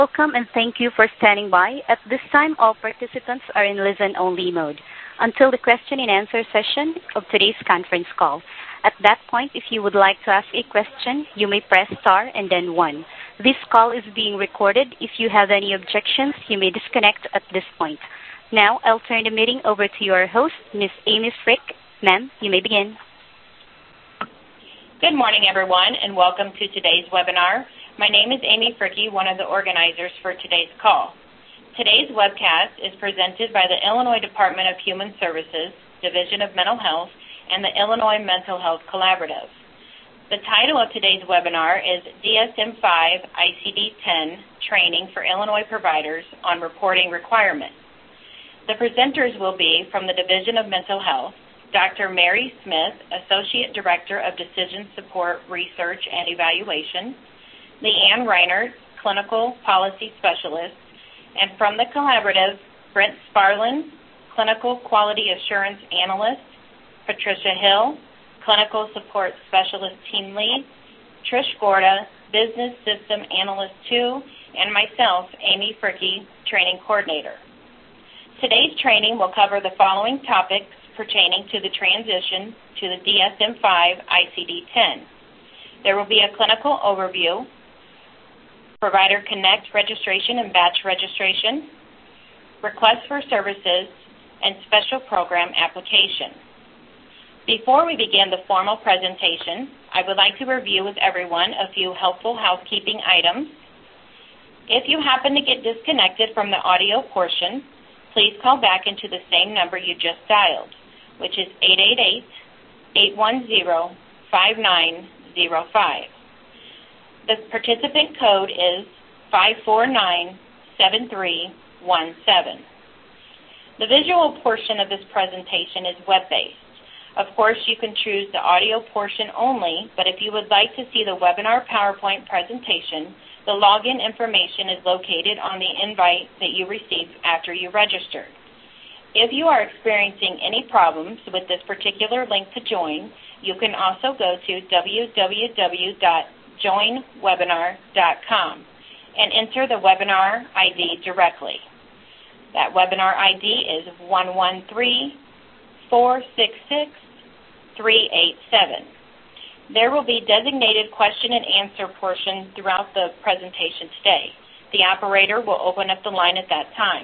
Welcome and thank you for standing by. At this time, all participants are in listen-only mode until the question and answer session of today's conference call. At that point, if you would like to ask a question, you may press star and then 1. This call is being recorded. If you have any objections, you may disconnect at this point. Now, I'll turn the meeting over to your host, Ms. Amy Frick. Ma'am, you may begin. Good morning, everyone, and welcome to today's webinar. My name is Amy Fricke, one of the organizers for today's call. Today's webcast is presented by the Illinois Department of Human Services, Division of Mental Health, and the Illinois Mental Health Collaborative. The title of today's webinar is DSM-5 ICD-10 Training for Illinois Providers on Reporting Requirements. The presenters will be from the Division of Mental Health, Dr. Mary Smith, Associate Director of Decision Support Research and Evaluation, Leanne Reinert, Clinical Policy Specialist, and from the Collaborative, Brent Sparlin, Clinical Quality Assurance Analyst, Patricia Hill, Clinical Support Specialist Team Lead, Trish Gorda, Business System Analyst 2, and myself, Amy Fricke, Training Coordinator. Today's training will cover the following topics pertaining to the transition to the DSM-5 ICD-10. There will be a clinical overview, Provider Connect registration and batch registration, request for services, and special program application. Before we begin the formal presentation, I would like to review with everyone a few helpful housekeeping items. If you happen to get disconnected from the audio portion, please call back into the same number you just dialed, which is 888-810-5905. The participant code is 5497317. The visual portion of this presentation is web-based. Of course, you can choose the audio portion only, but if you would like to see the webinar PowerPoint presentation, the login information is located on the invite that you received after you registered. If you are experiencing any problems with this particular link to join, you can also go to www.joinwebinar.com and enter the webinar ID directly. That webinar ID is 113466-387. There will be designated question and answer portion throughout the presentation today. The operator will open up the line at that time.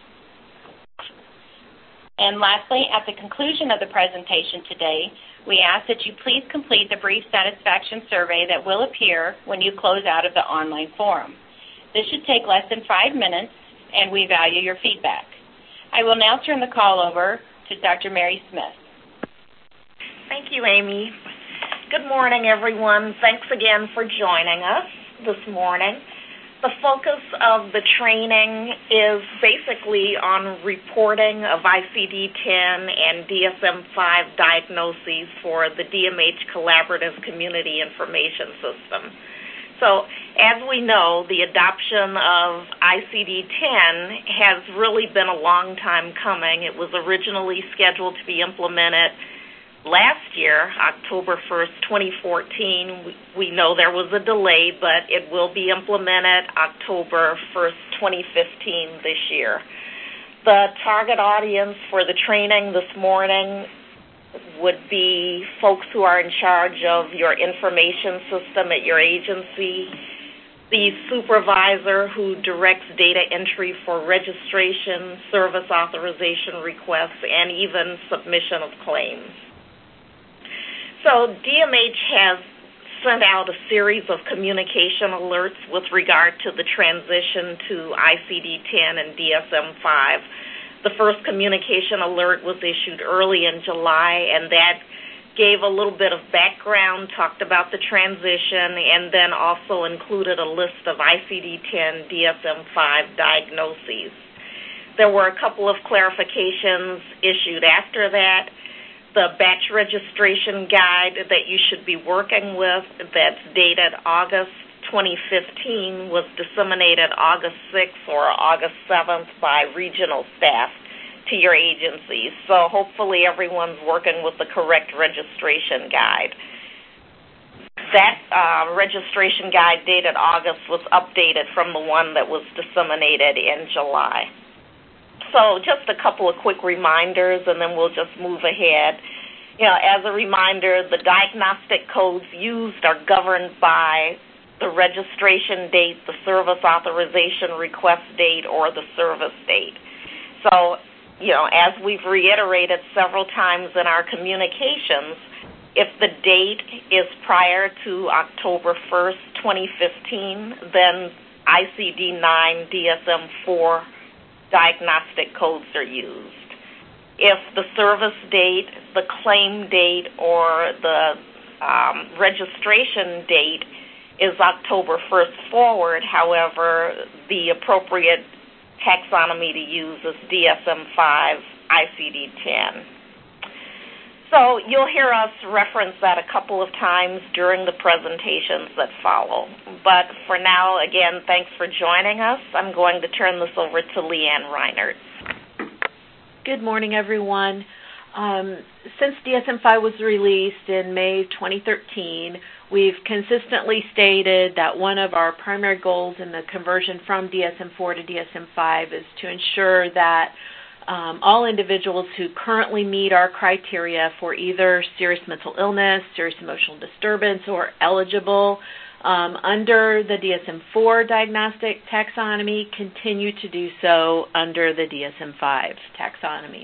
And lastly, at the conclusion of the presentation today, we ask that you please complete the brief satisfaction survey that will appear when you close out of the online forum. This should take less than 5 minutes, and we value your feedback. I will now turn the call over to Dr. Mary Smith. Thank you, Amy. Good morning, everyone. Thanks again for joining us this morning. The focus of the training is basically on reporting of ICD-10 and DSM-5 diagnoses for the DMH Collaborative Community Information System. So, as we know, the adoption of ICD-10 has really been a long time coming. It was originally scheduled to be implemented last year, October 1st, 2014. We know there was a delay, but it will be implemented October 1st, 2015 this year. The target audience for the training this morning would be folks who are in charge of your information system at your agency, the supervisor who directs data entry for registration, service authorization requests, and even submission of claims. So DMH has sent out a series of communication alerts with regard to the transition to ICD-10 and DSM-5. The first communication alert was issued early in July, and that gave a little bit of background, talked about the transition, and then also included a list of ICD-10, DSM-5 diagnoses. There were a couple of clarifications issued after that. The batch registration guide that you should be working with, that's dated August 2015, was disseminated August 6th or August 7th by regional staff to your agencies. So hopefully everyone's working with the correct registration guide. That registration guide dated August was updated from the one that was disseminated in July. So just a couple of quick reminders, and then we'll just move ahead. As a reminder, the diagnostic codes used are governed by the registration date, the service authorization request date, or the service date. So, as we've reiterated several times in our communications, if the date is prior to October 1st, 2015, then ICD-9 DSM-4 diagnostic codes are used. If the service date, the claim date, or the registration date is October 1st forward, however, the appropriate taxonomy to use is DSM-5 ICD-10. So you'll hear us reference that a couple of times during the presentations that follow. But for now, again, thanks for joining us. I'm going to turn this over to Leanne Reinert. Good morning, everyone. Since DSM-5 was released in May 2013, we've consistently stated that one of our primary goals in the conversion from DSM-4 to DSM-5 is to ensure that all individuals who currently meet our criteria for either serious mental illness, serious emotional disturbance, or eligible under the DSM-4 diagnostic taxonomy continue to do so under the DSM-5 taxonomy.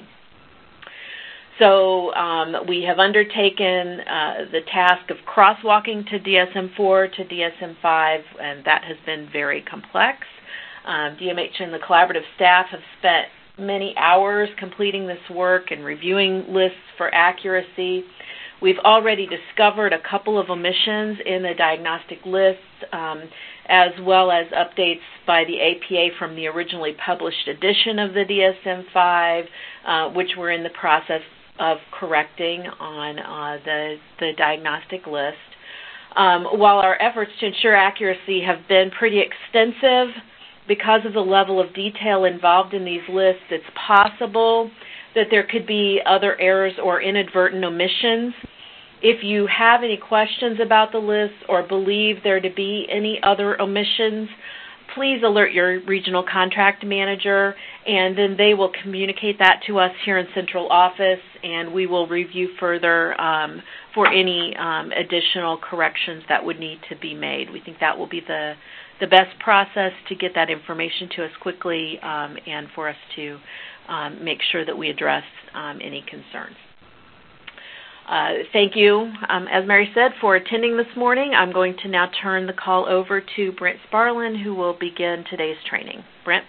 So we have undertaken the task of crosswalking to DSM-4 to DSM-5, and that has been very complex. DMH and the collaborative staff have spent many hours completing this work and reviewing lists for accuracy. We've already discovered a couple of omissions in the diagnostic lists, as well as updates by the APA from the originally published edition of the DSM-5, which we're in the process of correcting on the diagnostic list. While our efforts to ensure accuracy have been pretty extensive, because of the level of detail involved in these lists, it's possible that there could be other errors or inadvertent omissions. If you have any questions about the list or believe there to be any other omissions, please alert your regional contract manager, and then they will communicate that to us here in central office, and we will review further for any additional corrections that would need to be made. We think that will be the best process to get that information to us quickly and for us to make sure that we address any concerns. Thank you, as Mary said, for attending this morning. I'm going to now turn the call over to Brent Sparlin, who will begin today's training. Brent?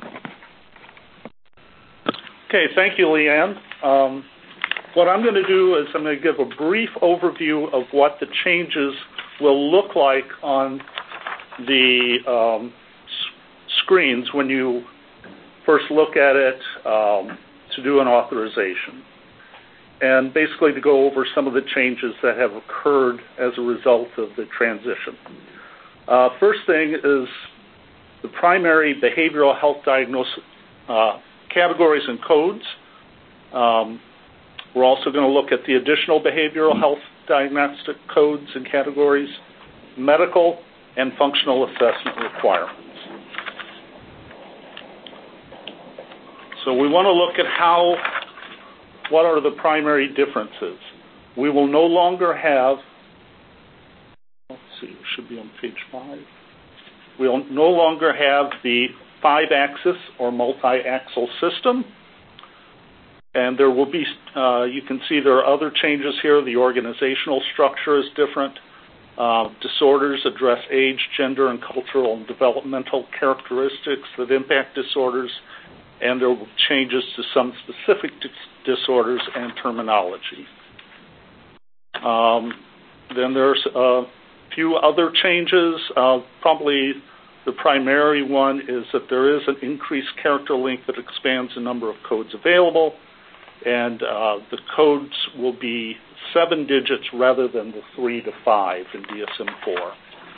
Okay, thank you, Leanne. What I'm going to do is I'm going to give a brief overview of what the changes will look like on the screens when you first look at it to do an authorization, and basically to go over some of the changes that have occurred as a result of the transition. First thing is the primary behavioral health diagnosis categories and codes. We're also going to look at the additional behavioral health diagnostic codes and categories, medical and functional assessment requirements. So we want to look at what are the primary differences. We will no longer have, let's see, it should be on page 5. We'll no longer have the 5-axis or multi-axle system. And there will be, you can see there are other changes here. The organizational structure is different. Disorders address age, gender, and cultural and developmental characteristics that impact disorders, and there will be changes to some specific disorders and terminology. Then there's a few other changes. Probably the primary one is that there is an increased character length that expands the number of codes available, and the codes will be 7 digits rather than the 3 to 5 in DSM-4.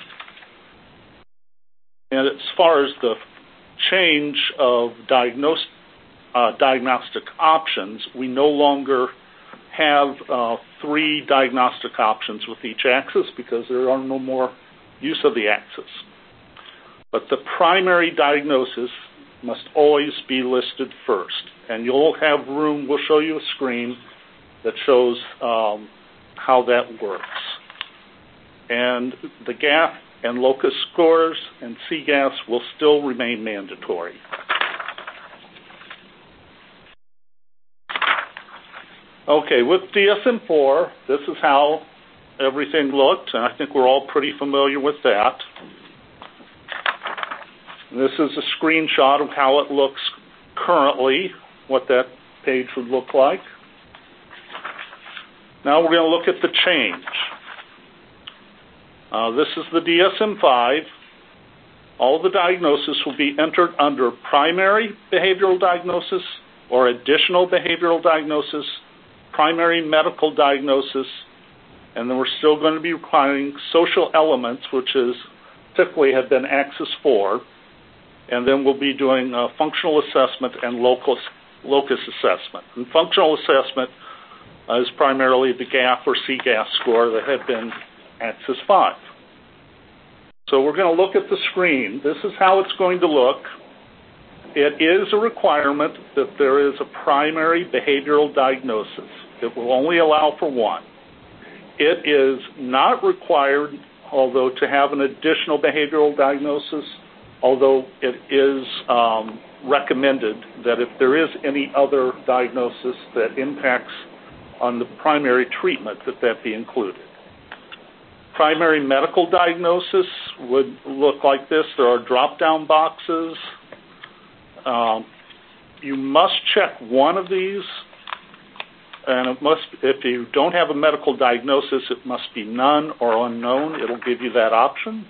And as far as the change of diagnostic options, we no longer have 3 diagnostic options with each axis because there are no more use of the axis. But the primary diagnosis must always be listed first. And you'll have room, we'll show you a screen that shows how that works. And the GAF and locus scores and CGAS will still remain mandatory. Okay, with DSM-4, this is how everything looked, and I think we're all pretty familiar with that. This is a screenshot of how it looks currently, what that page would look like. Now we're going to look at the change. This is the DSM-5. All the diagnoses will be entered under primary behavioral diagnosis or additional behavioral diagnosis, primary medical diagnosis, and then we're still going to be requiring social elements, which is typically have been Axis 4, and then we'll be doing functional assessment and locus assessment. And functional assessment is primarily the GAF or CGAS score that had been Axis 5. So we're going to look at the screen. This is how it's going to look. It is a requirement that there is a primary behavioral diagnosis. It will only allow for one. It is not required, although, to have an additional behavioral diagnosis, although it is recommended that if there is any other diagnosis that impacts on the primary treatment, that be included. Primary medical diagnosis would look like this. There are drop-down boxes. You must check one of these, and it must, if you don't have a medical diagnosis, it must be none or unknown. It'll give you that option.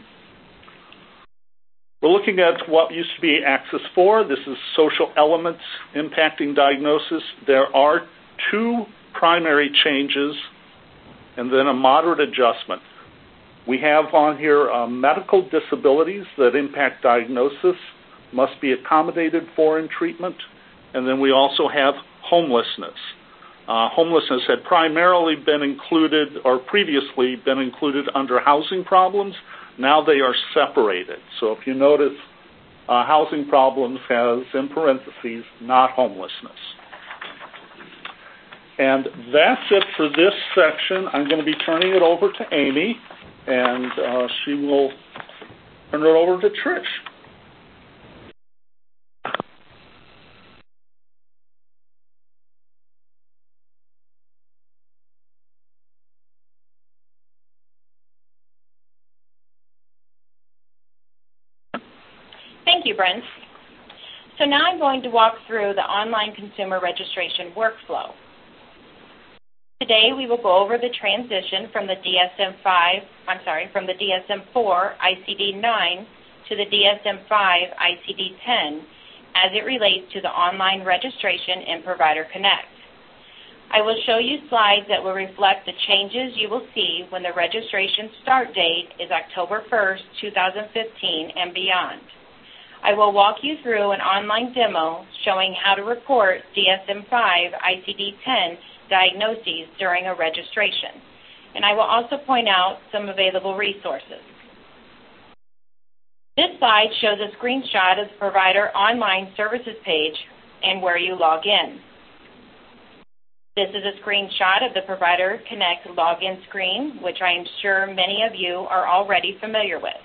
We're looking at what used to be Axis 4. This is social elements impacting diagnosis. There are 2 primary changes and then a moderate adjustment. We have on here medical disabilities that impact diagnosis must be accommodated for in treatment, and then we also have homelessness. Homelessness had primarily been included or previously been included under housing problems. Now they are separated. So if you notice, housing problems has, in parentheses, not homelessness. And that's it for this section. I'm going to be turning it over to Amy, and she will turn it over to Trish. Thank you, Brent. So now I'm going to walk through the online consumer registration workflow. Today we will go over the transition from the DSM-4 ICD-9 to the DSM-5 ICD-10 as it relates to the online registration in Provider Connect. I will show you slides that will reflect the changes you will see when the registration start date is October 1st, 2015 and beyond. I will walk you through an online demo showing how to report DSM-5 ICD-10 diagnoses during a registration, and I will also point out some available resources. This slide shows a screenshot of the provider online services page and where you log in. This is a screenshot of the Provider Connect login screen, which I am sure many of you are already familiar with.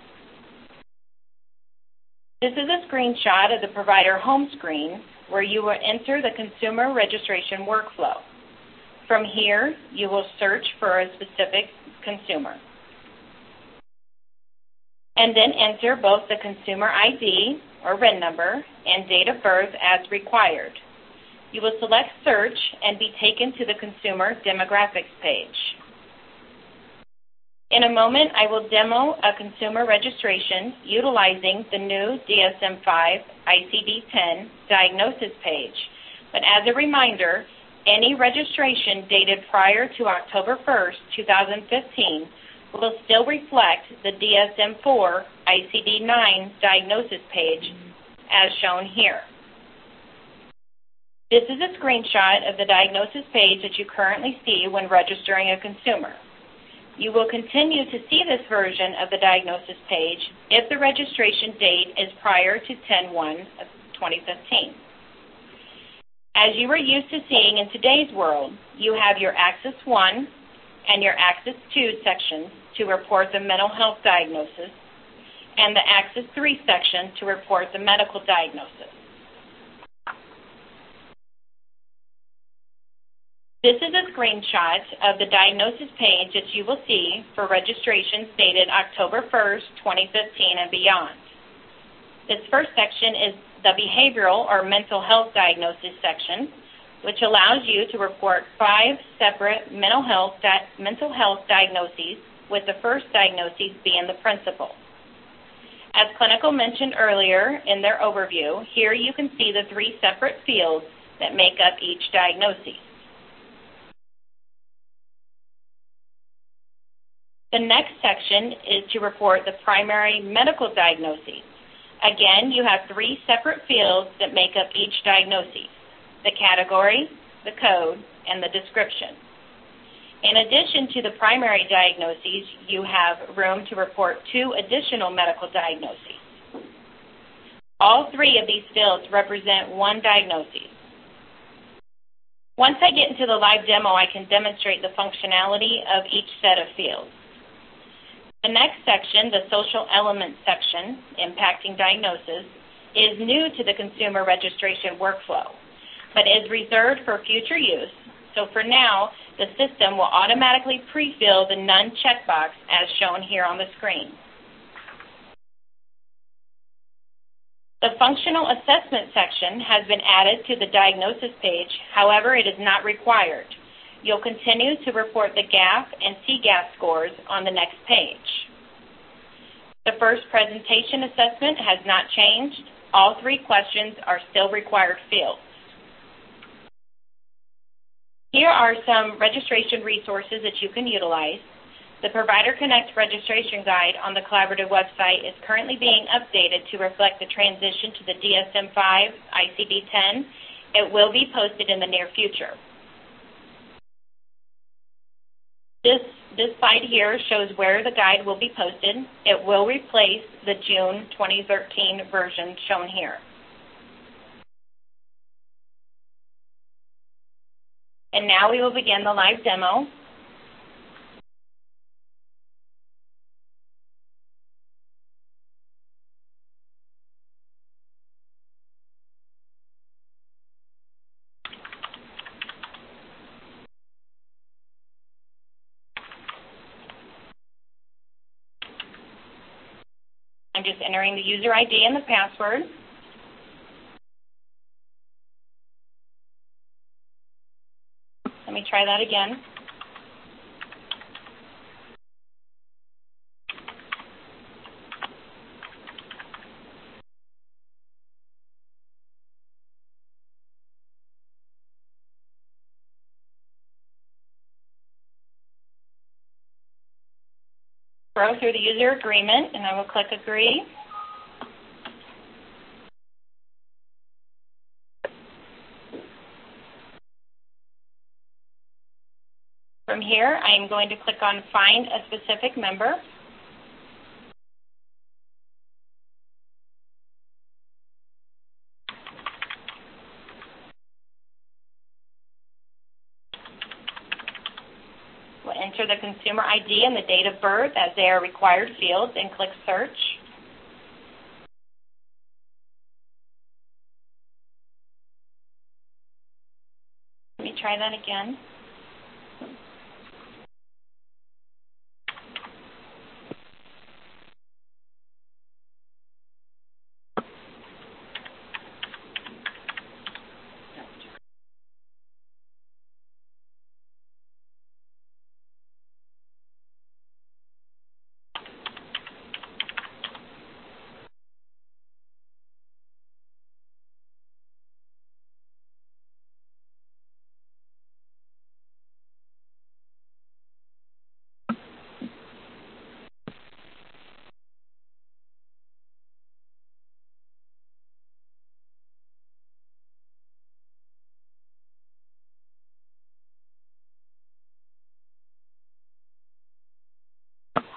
This is a screenshot of the provider home screen where you will enter the consumer registration workflow. From here, you will search for a specific consumer and then enter both the consumer ID or RIN number and date of birth as required. You will select search and be taken to the consumer demographics page. In a moment, I will demo a consumer registration utilizing the new DSM-5 ICD-10 diagnosis page. But as a reminder, any registration dated prior to October 1st, 2015 will still reflect the DSM-4 ICD-9 diagnosis page as shown here. This is a screenshot of the diagnosis page that you currently see when registering a consumer. You will continue to see this version of the diagnosis page if the registration date is prior to 10/1/2015. As you are used to seeing in today's world, you have your Axis 1 and your Axis 2 sections to report the mental health diagnosis and the Axis 3 section to report the medical diagnosis. This is a screenshot of the diagnosis page that you will see for registrations dated October 1st, 2015 and beyond. This first section is the behavioral or mental health diagnosis section, which allows you to report 5 separate mental health diagnoses, with the first diagnosis being the principal. As Clinical mentioned earlier in their overview, here you can see the 3 separate fields that make up each diagnosis. The next section is to report the primary medical diagnoses. Again, you have 3 separate fields that make up each diagnosis: the category, the code, and the description. In addition to the primary diagnoses, you have room to report 2 additional medical diagnoses. All 3 of these fields represent 1 diagnosis. Once I get into the live demo, I can demonstrate the functionality of each set of fields. The next section, the social element section, impacting diagnosis, is new to the consumer registration workflow, but is reserved for future use. So for now, the system will automatically pre-fill the None checkbox as shown here on the screen. The functional assessment section has been added to the diagnosis page. However, it is not required. You'll continue to report the GAF and CGAF scores on the next page. The first presentation assessment has not changed. All 3 questions are still required fields. Here are some registration resources that you can utilize. The Provider Connect registration guide on the collaborative website is currently being updated to reflect the transition to the DSM-5 ICD-10. It will be posted in the near future. This slide here shows where the guide will be posted. It will replace the June 2013 version shown here. And now we will begin the live demo. I'm just entering the user ID and the password. Let me try that again. Scroll through the user agreement, and I will click Agree. From here, I am going to click on Find a Specific Member. We'll enter the consumer ID and the date of birth as they are required fields and click Search. Let me try that again.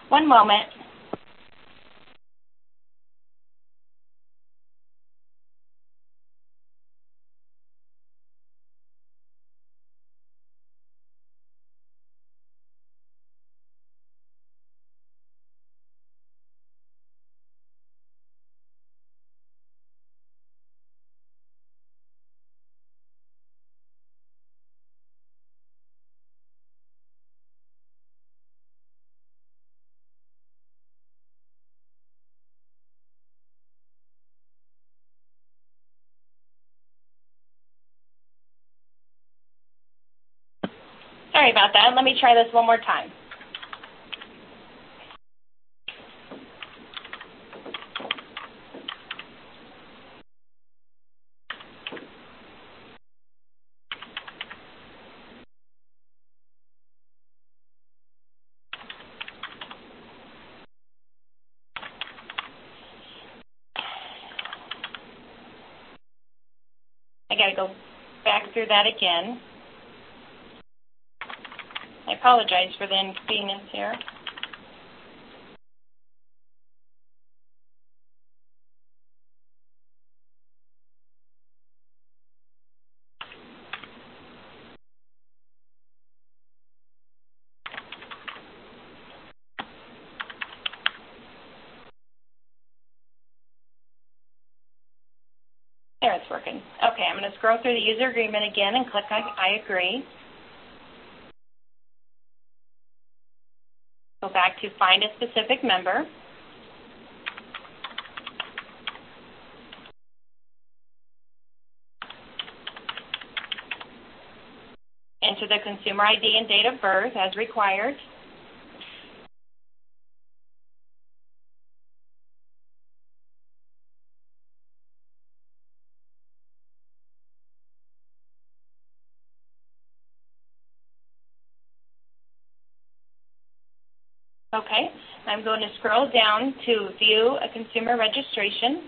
One moment. Sorry about that. Let me try this one more time. I got to go back through that again. I apologize for the inconvenience here. There, it's working. Okay, I'm going to scroll through the user agreement again and click on I agree. Go back to find a specific member. Enter the consumer ID and date of birth as required. Okay, I'm going to scroll down to view a consumer registration,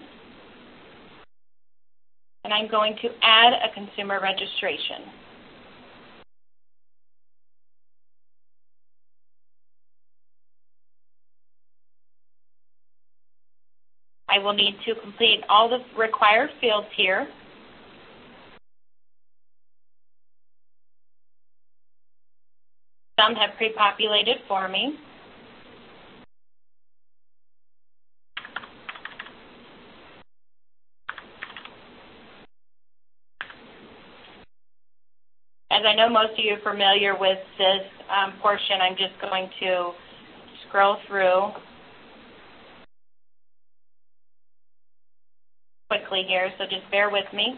and I'm going to add a consumer registration. I will need to complete all the required fields here. Some have pre-populated for me. As I know most of you are familiar with this portion, I'm just going to scroll through quickly here, so just bear with me.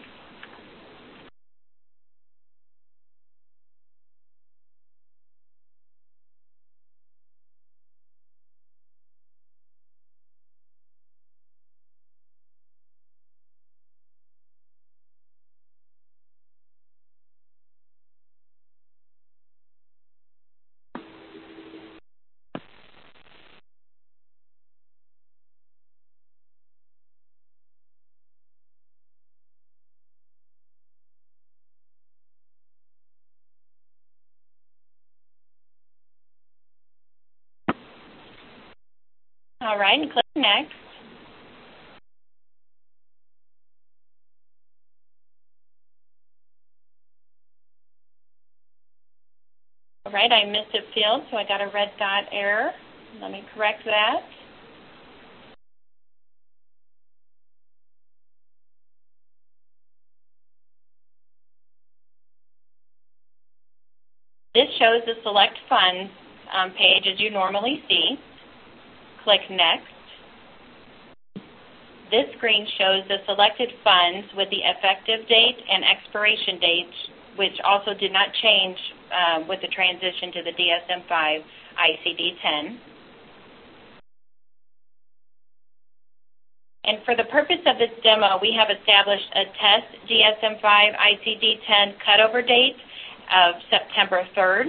All right, and click Next. All right, I missed a field, so I got a red dot error. Let me correct that. This shows the Select Funds page as you normally see. Click Next. This screen shows the selected funds with the effective date and expiration dates, which also did not change with the transition to the DSM-5 ICD-10. And for the purpose of this demo, we have established a test DSM-5 ICD-10 cutover date of September 3rd.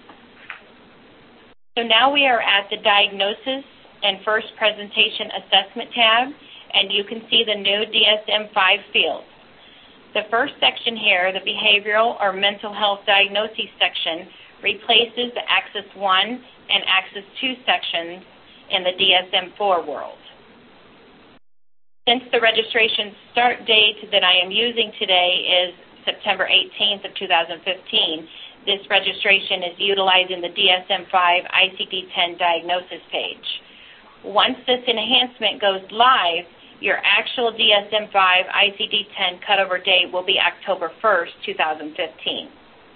So now we are at the Diagnosis and First Presentation Assessment tab, and you can see the new DSM-5 fields. The first section here, the Behavioral or Mental Health Diagnoses section, replaces the Axis 1 and Axis 2 sections in the DSM-IV world. Since the registration start date that I am using today is September 18th of 2015, this registration is utilizing the DSM-5 ICD-10 diagnosis page. Once this enhancement goes live, your actual DSM-5 ICD-10 cutover date will be October 1st, 2015.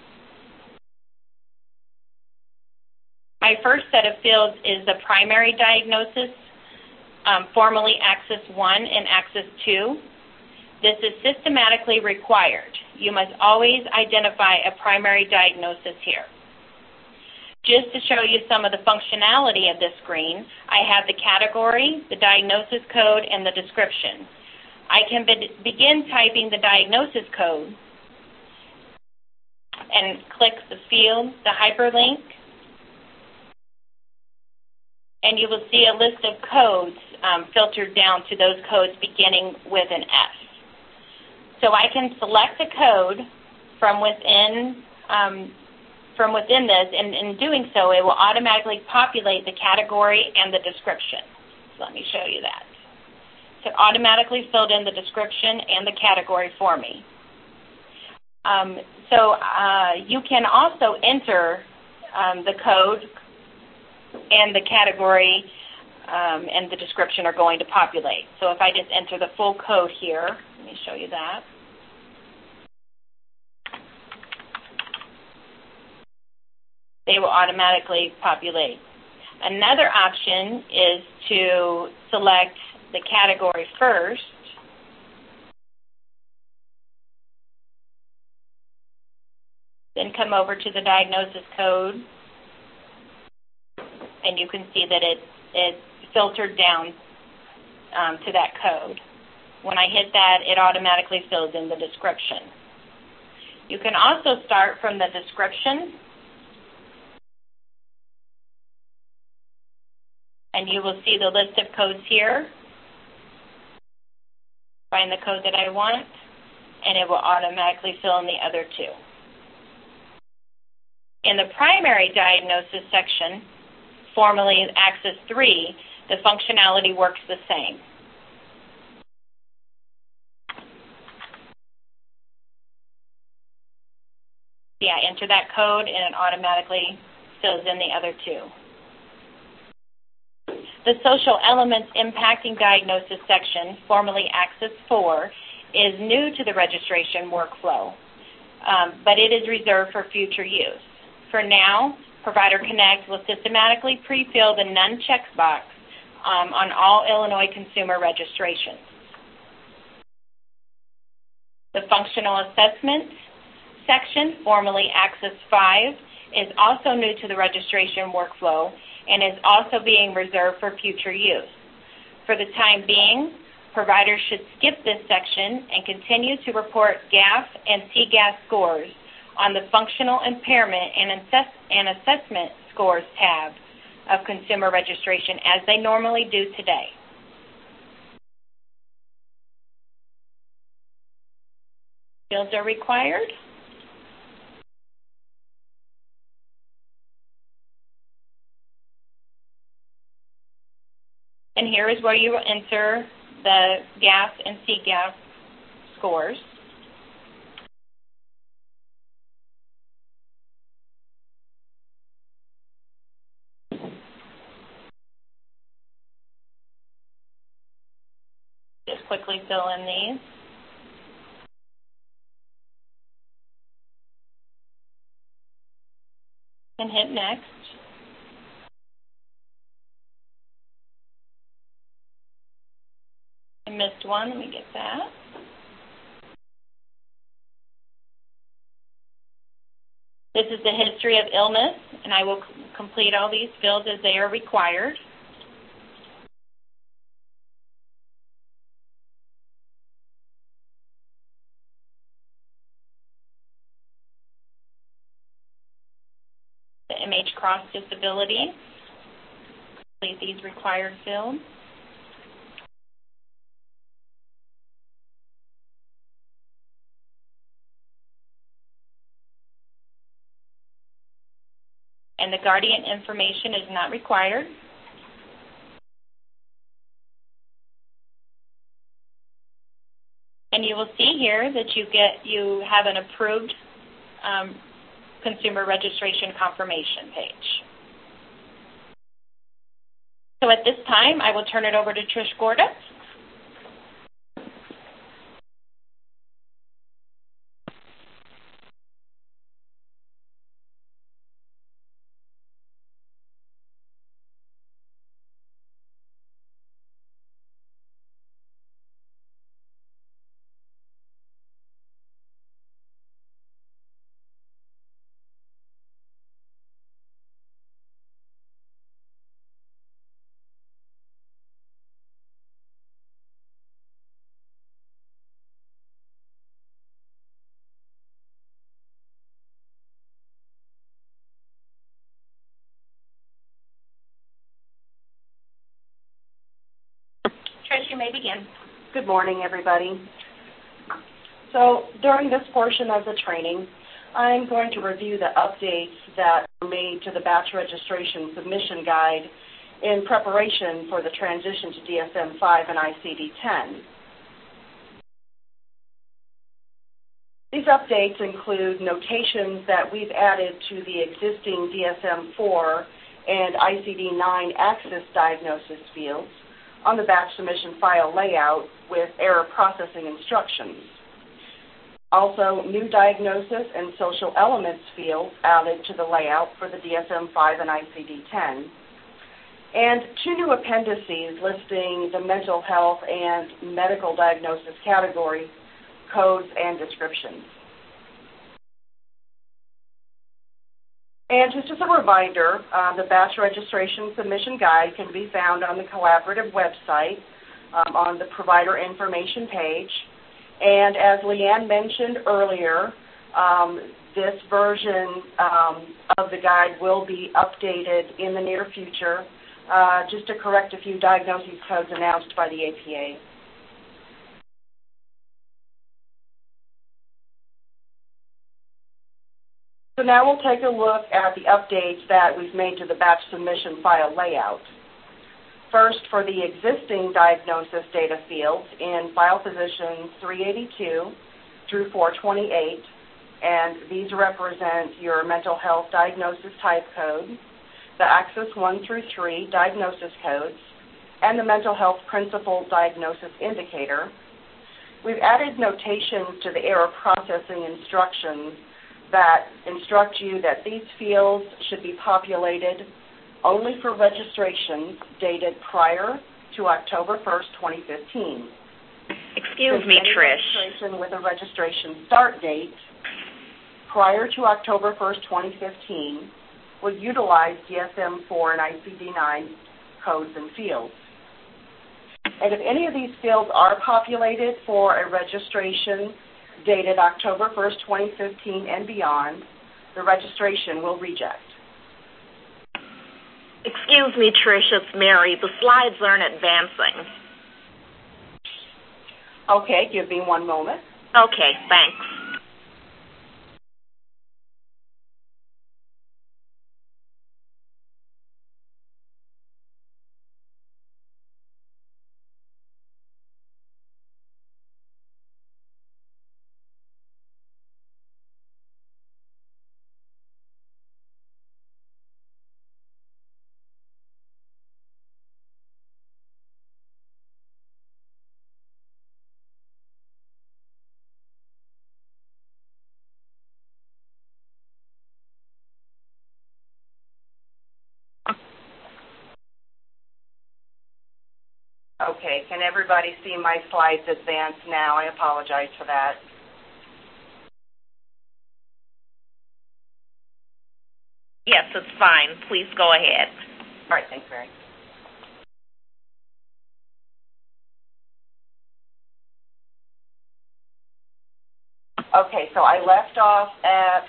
My first set of fields is the primary diagnosis, formerly Axis 1 and Axis 2. This is systematically required. You must always identify a primary diagnosis here. Just to show you some of the functionality of this screen, I have the category, the diagnosis code, and the description. I can begin typing the diagnosis code and click the field, the hyperlink, and you will see a list of codes filtered down to those codes beginning with an S. So I can select a code from within this, and in doing so, it will automatically populate the category and the description. So let me show you that. So it automatically filled in the description and the category for me. You can also enter the code and the category and the description are going to populate. So if I just enter the full code here, let me show you that. They will automatically populate. Another option is to select the category first, then come over to the diagnosis code, and you can see that it filtered down to that code. When I hit that, it automatically fills in the description. You can also start from the description, and you will see the list of codes here. Find the code that I want, and it will automatically fill in the other two. In the primary diagnosis section, formerly Axis 3, the functionality works the same. Yeah, enter that code, and it automatically fills in the other two. The social elements impacting diagnosis section, formerly Axis 4, is new to the registration workflow, but it is reserved for future use. For now, Provider Connect will systematically pre-fill the None checkbox on all Illinois consumer registrations. The functional assessment section, formerly Axis 5, is also new to the registration workflow and is also being reserved for future use. For the time being, providers should skip this section and continue to report GAF and CGAF scores on the functional impairment and assessment scores tab of consumer registration as they normally do today. Fields are required. And here is where you will enter the GAF and CGAF scores. Just quickly fill in these. And hit next. I missed one. Let me get that. This is the history of illness, and I will complete all these fields as they are required. The MH Cross disability. Complete these required fields. And the guardian information is not required. And you will see here that you have an approved consumer registration confirmation page. So at this time, I will turn it over to Trish Gorda. Trish, you may begin. Good morning, everybody. So during this portion of the training, I'm going to review the updates that were made to the batch registration submission guide in preparation for the transition to DSM-5 and ICD-10. These updates include notations that we've added to the existing DSM-4 and ICD-9 access diagnosis fields on the batch submission file layout with error processing instructions. Also, new diagnosis and social elements fields added to the layout for the DSM-5 and ICD-10. And 2 new appendices listing the mental health and medical diagnosis category, codes, and descriptions. And just as a reminder, the batch registration submission guide can be found on the collaborative website on the provider information page. And as Leanne mentioned earlier, this version of the guide will be updated in the near future just to correct a few diagnosis codes announced by the APA. So now we'll take a look at the updates that we've made to the batch submission file layout. First, for the existing diagnosis data fields in file positions 382 through 428, and these represent your mental health diagnosis type code, the Axis 1 through 3 diagnosis codes, and the mental health principal diagnosis indicator. We've added notations to the error processing instructions that instruct you that these fields should be populated only for registrations dated prior to October 1st, 2015. Excuse me, Trish. Registration with a registration start date prior to October 1st, 2015 will utilize DSM-4 and ICD-9 codes and fields. And if any of these fields are populated for a registration dated October 1st, 2015 and beyond, the registration will reject. Excuse me, Trish, it's Mary. The slides aren't advancing. Okay, give me one moment. Okay, thanks. Okay, can everybody see my slides advance now? I apologize for that. Yes, it's fine. Please go ahead. All right, thanks, Mary. Okay, so I left off at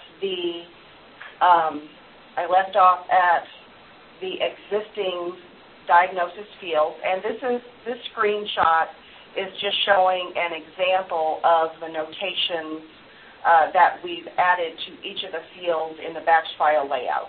the existing diagnosis field, and this screenshot is just showing an example of the notations that we've added to each of the fields in the batch file layout.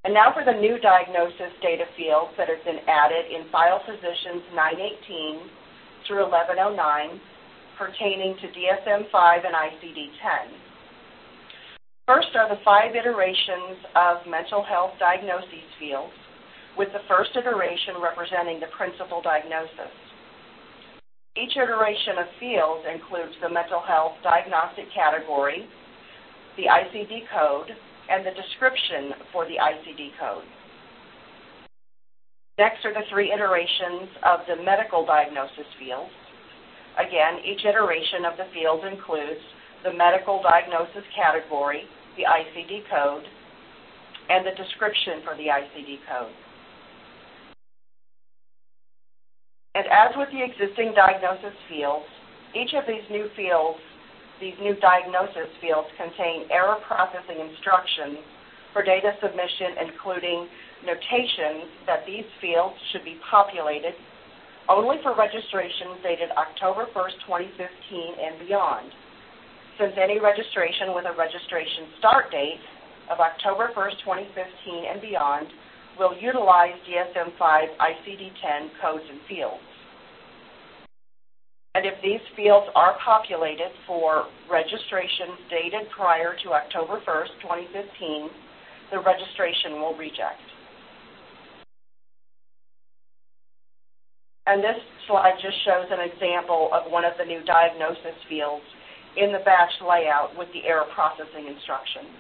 And now for the new diagnosis data fields that have been added in file positions 918 through 1109 pertaining to DSM-5 and ICD-10. First are the 5 iterations of mental health diagnoses fields, with the first iteration representing the principal diagnosis. Each iteration of fields includes the mental health diagnostic category, the ICD code, and the description for the ICD code. Next are the 3 iterations of the medical diagnosis fields. Again, each iteration of the fields includes the medical diagnosis category, the ICD code, and the description for the ICD code. And as with the existing diagnosis fields, each of these new fields, these new diagnosis fields, contain error processing instructions for data submission, including notations that these fields should be populated only for registrations dated October 1st, 2015 and beyond, since any registration with a registration start date of October 1st, 2015 and beyond will utilize DSM-5 ICD-10 codes and fields. And if these fields are populated for registrations dated prior to October 1st, 2015, the registration will reject. And this slide just shows an example of one of the new diagnosis fields in the batch layout with the error processing instructions.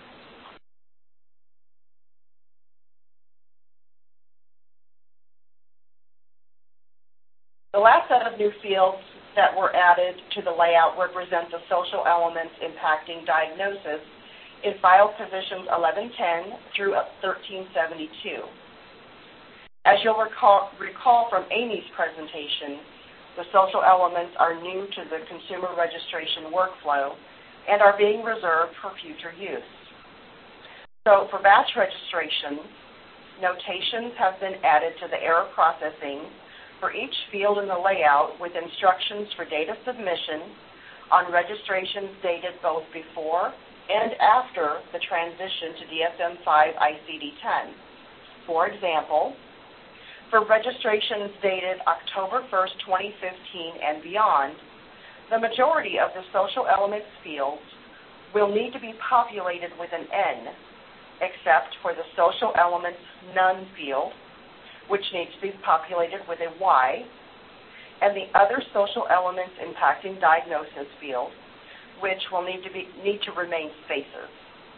The last set of new fields that were added to the layout represent the social elements impacting diagnosis in file positions 1110 through 1372. As you'll recall from Amy's presentation, the social elements are new to the consumer registration workflow and are being reserved for future use. So for batch registrations, notations have been added to the error processing for each field in the layout with instructions for data submission on registrations dated both before and after the transition to DSM-5 ICD-10. For example, for registrations dated October 1st, 2015 and beyond, the majority of the social elements fields will need to be populated with an N, except for the social elements none field, which needs to be populated with a Y, and the other social elements impacting diagnosis field, which will need to remain spaces.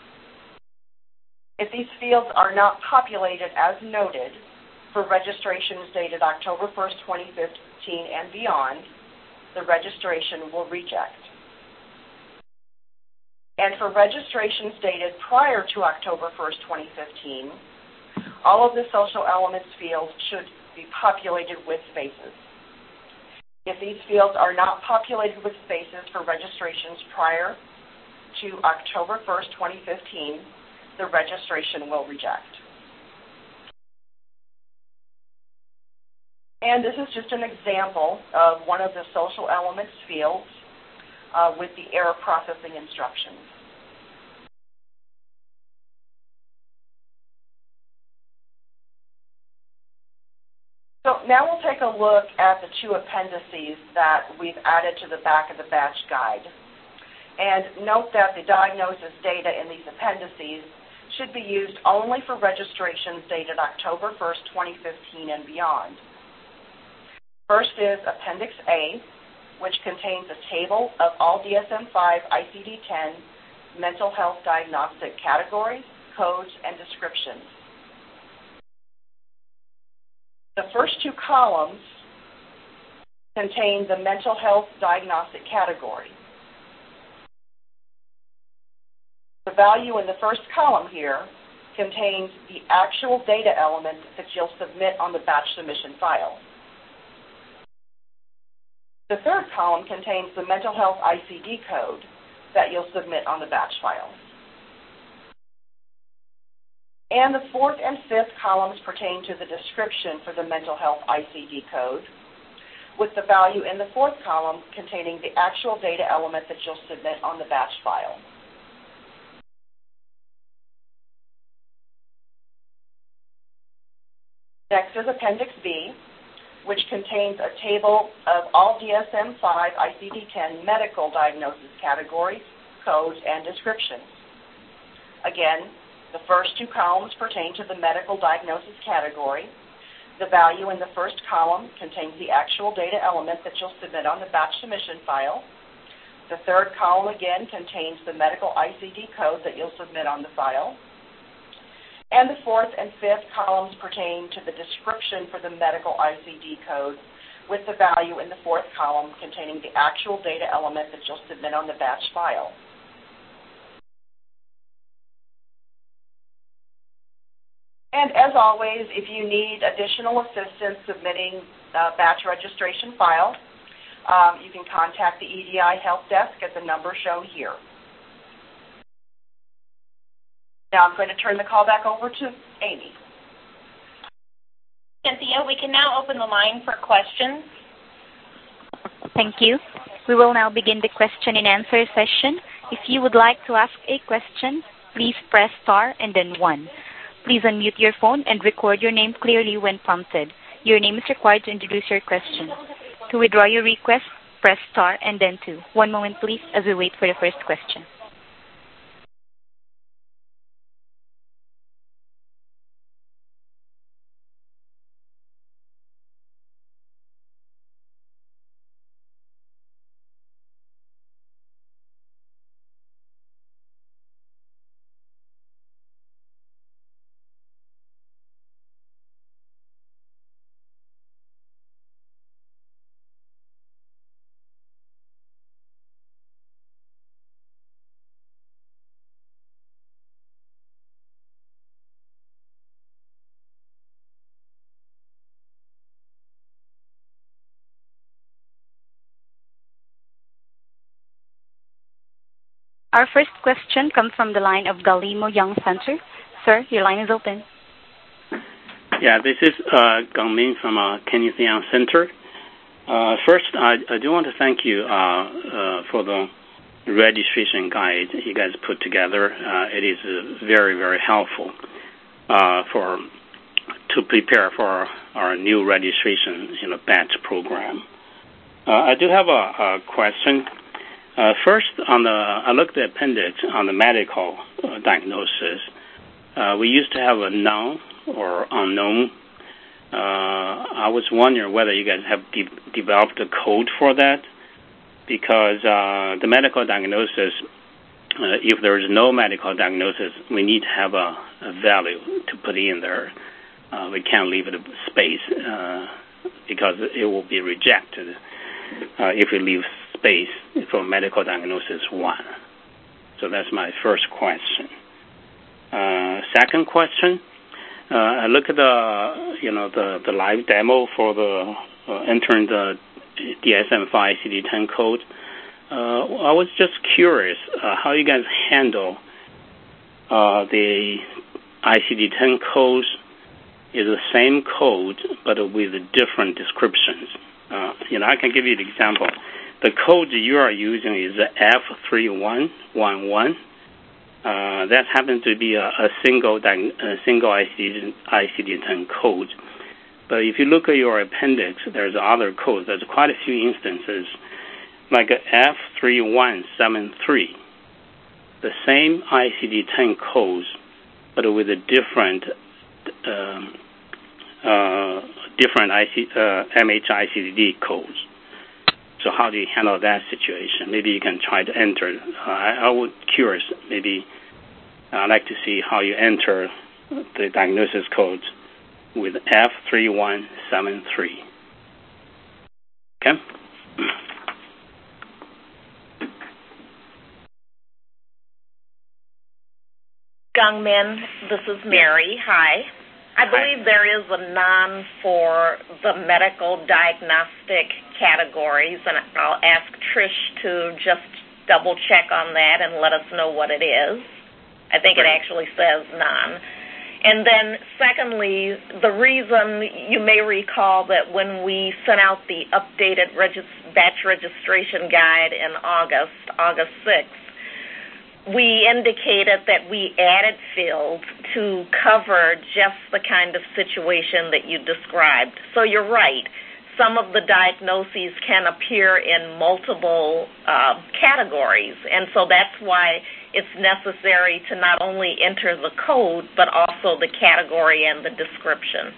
If these fields are not populated as noted for registrations dated October 1st, 2015 and beyond, the registration will reject. And for registrations dated prior to October 1st, 2015, all of the social elements fields should be populated with spaces. If these fields are not populated with spaces for registrations prior to October 1st, 2015, the registration will reject. And this is just an example of one of the social elements fields with the error processing instructions. So now we'll take a look at the 2 appendices that we've added to the back of the batch guide. And note that the diagnosis data in these appendices should be used only for registrations dated October 1st, 2015 and beyond. First is Appendix A, which contains a table of all DSM-5 ICD-10 mental health diagnostic categories, codes, and descriptions. The first 2 columns contain the mental health diagnostic category. The value in the first column here contains the actual data element that you'll submit on the batch submission file. The third column contains the mental health ICD code that you'll submit on the batch file. And the 4th and 5th columns pertain to the description for the mental health ICD code, with the value in the 4th column containing the actual data element that you'll submit on the batch file. Next is Appendix B, which contains a table of all DSM-5 ICD-10 medical diagnosis categories, codes, and descriptions. Again, the first two columns pertain to the medical diagnosis category. The value in the first column contains the actual data element that you'll submit on the batch submission file. The third column, again, contains the medical ICD code that you'll submit on the file. And the fourth and fifth columns pertain to the description for the medical ICD code, with the value in the fourth column containing the actual data element that you'll submit on the batch file. And as always, if you need additional assistance submitting a batch registration file, you can contact the EDI Help Desk at the number shown here. Now I'm going to turn the call back over to Amy. Cynthia, we can now open the line for questions. Thank you. We will now begin the question and answer session. If you would like to ask a question, please press star and then 1. Please unmute your phone and record your name clearly when prompted. Your name is required to introduce your question. To withdraw your request, press star and then 2. One moment, please, as we wait for the first question. Our first question comes from the line of Galimo Young Center. Sir, your line is open. Yeah, this is Gang Min from Kenneth Young Center. First, I do want to thank you for the registration guide you guys put together. It is very, very helpful to prepare for our new registration batch program. I do have a question. First, I looked at the appendix on the medical diagnosis. We used to have a known or unknown. I was wondering whether you guys have developed a code for that, because the medical diagnosis, if there is no medical diagnosis, we need to have a value to put in there. We can't leave it space because it will be rejected if we leave space for medical diagnosis 1. So that's my first question. Second question, I look at the live demo for the entering the DSM-5 ICD-10 code. I was just curious how you guys handle the ICD-10 codes is the same code but with different descriptions. I can give you an example. The code you are using is F3111. That happens to be a single ICD-10 code. But if you look at your appendix, there's other codes. There's quite a few instances, like F3173, the same ICD-10 codes, but with a different MHICD codes. So how do you handle that situation? Maybe you can try to enter. I was curious. Maybe I'd like to see how you enter the diagnosis codes with F3173. Okay? Gang Min, this is Mary. Hi. I believe there is a non for the medical diagnostic categories, and I'll ask Trish to just double check on that and let us know what it is. I think it actually says non. And then secondly, the reason you may recall that when we sent out the updated batch registration guide in August 6th, we indicated that we added fields to cover just the kind of situation that you described. So you're right. Some of the diagnoses can appear in multiple categories, and so that's why it's necessary to not only enter the code, but also the category and the description.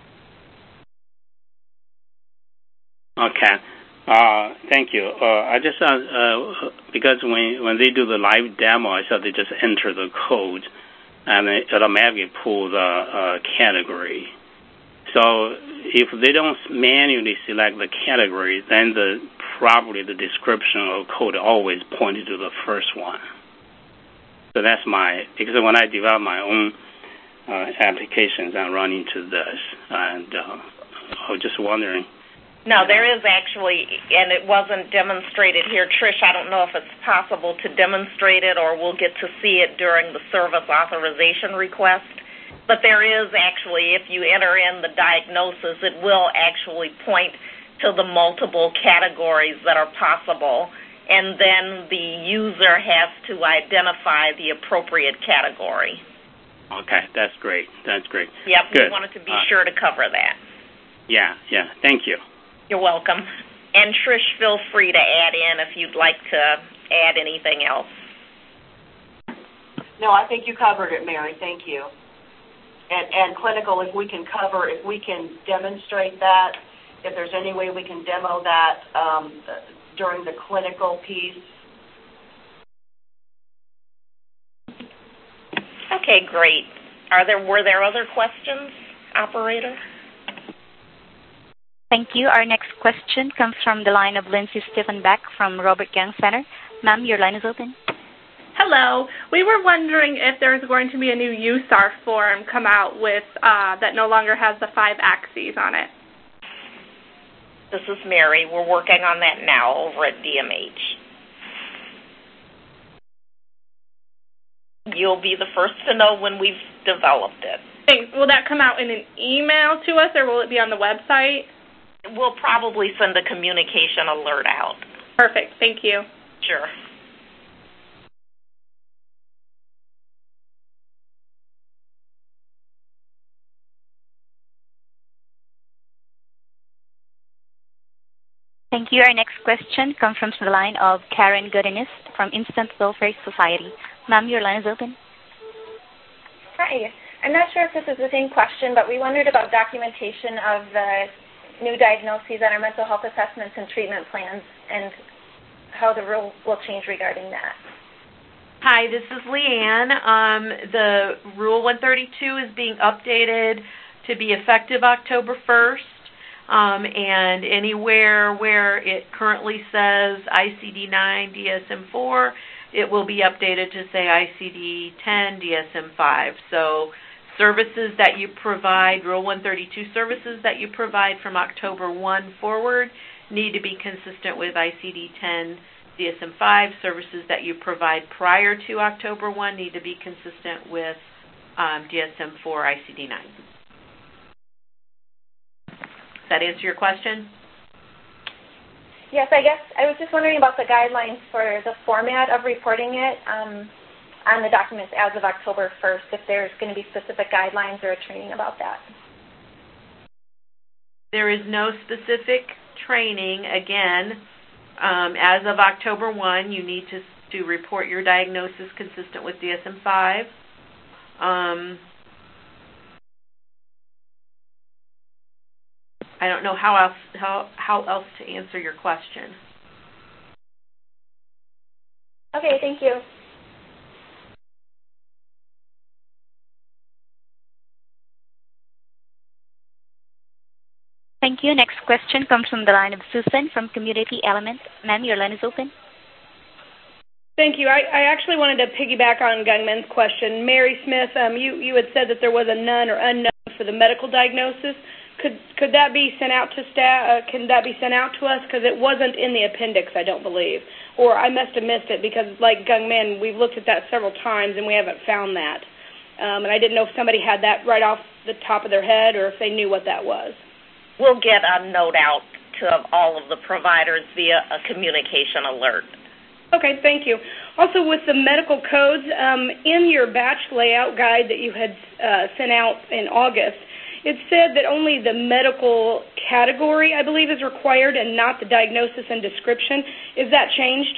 Okay. Thank you. I just because when they do the live demo, I thought they just enter the code and it automatically pull the category. So if they don't manually select the category, then probably the description or code always pointed to the first one. So that's because when I develop my own applications, I run into this, and I was just wondering. No, there is actually, and it wasn't demonstrated here. Trish, I don't know if it's possible to demonstrate it or we'll get to see it during the service authorization request. But there is actually, if you enter in the diagnosis, it will actually point to the multiple categories that are possible, and then the user has to identify the appropriate category. Okay, that's great. That's great. Yep, Good. we wanted to be sure to cover that. Yeah, thank you. You're welcome. And Trish, feel free to add in if you'd like to add anything else. No, I think you covered it, Mary. Thank you. And clinical, if we can demonstrate that, if there's any way we can demo that during the clinical piece. Okay, great. Were there other questions, operator? Thank you. Our next question comes from the line of Lindsay Stephen Beck from Robert Young Center. Ma'am, your line is open. Hello. We were wondering if there's going to be a new USAR form come out with that no longer has the 5 axes on it. This is Mary. We're working on that now over at DMH. You'll be the first to know when we've developed it. Thanks. Will that come out in an email to us, or will it be on the website? We'll probably send a communication alert out. Perfect. Thank you. Sure. Thank you. Our next question comes from the line of Karen Godinez from Instant Welfare Society. Ma'am, your line is open. Hi. I'm not sure if this is the same question, but we wondered about documentation of the new diagnoses on our mental health assessments and treatment plans and how the rule will change regarding that. Hi, this is Leanne. The Rule 132 is being updated to be effective October 1st. And anywhere where it currently says ICD-9, DSM-4, it will be updated to say ICD-10, DSM-5. So services that you provide, Rule 132 services that you provide from October 1 forward need to be consistent with ICD-10, DSM-5. Services that you provide prior to October 1 need to be consistent with DSM-4, ICD-9. Does that answer your question? Yes, I guess I was just wondering about the guidelines for the format of reporting it on the documents as of October 1st, if there's going to be specific guidelines or a training about that. There is no specific training. Again, as of October 1, you need to report your diagnosis consistent with DSM-5. I don't know how else to answer your question. Okay, thank you. Thank you. Next question comes from the line of Susan from Community Element. Ma'am, your line is open. Thank you. I actually wanted to piggyback on Gungman's question. Mary Smith, you had said that there was a none or unknown for the medical diagnosis. Could that be sent out to staff? Can that be sent out to us? Because it wasn't in the appendix, I don't believe. Or I must have missed it because, like Gungman, we've looked at that several times and we haven't found that. And I didn't know if somebody had that right off the top of their head or if they knew what that was. We'll get a note out to all of the providers via a communication alert. Okay, thank you. Also, with the medical codes, in your batch layout guide that you had sent out in August, it said that only the medical category, I believe, is required and not the diagnosis and description. Is that changed?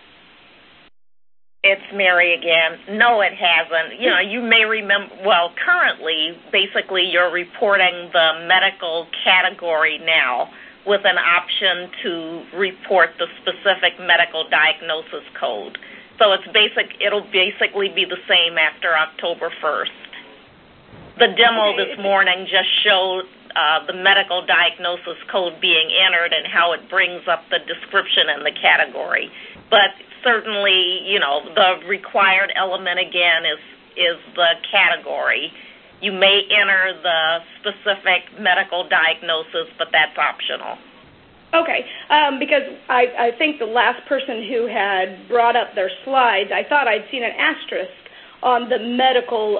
It's Mary again. No, it hasn't. You may remember, currently, basically, you're reporting the medical category now with an option to report the specific medical diagnosis code. So it'll basically be the same after October 1st. The demo this morning just showed the medical diagnosis code being entered and how it brings up the description and the category. But certainly, the required element again is the category. You may enter the specific medical diagnosis, but that's optional. Okay, because I think the last person who had brought up their slides, I thought I'd seen an asterisk on the medical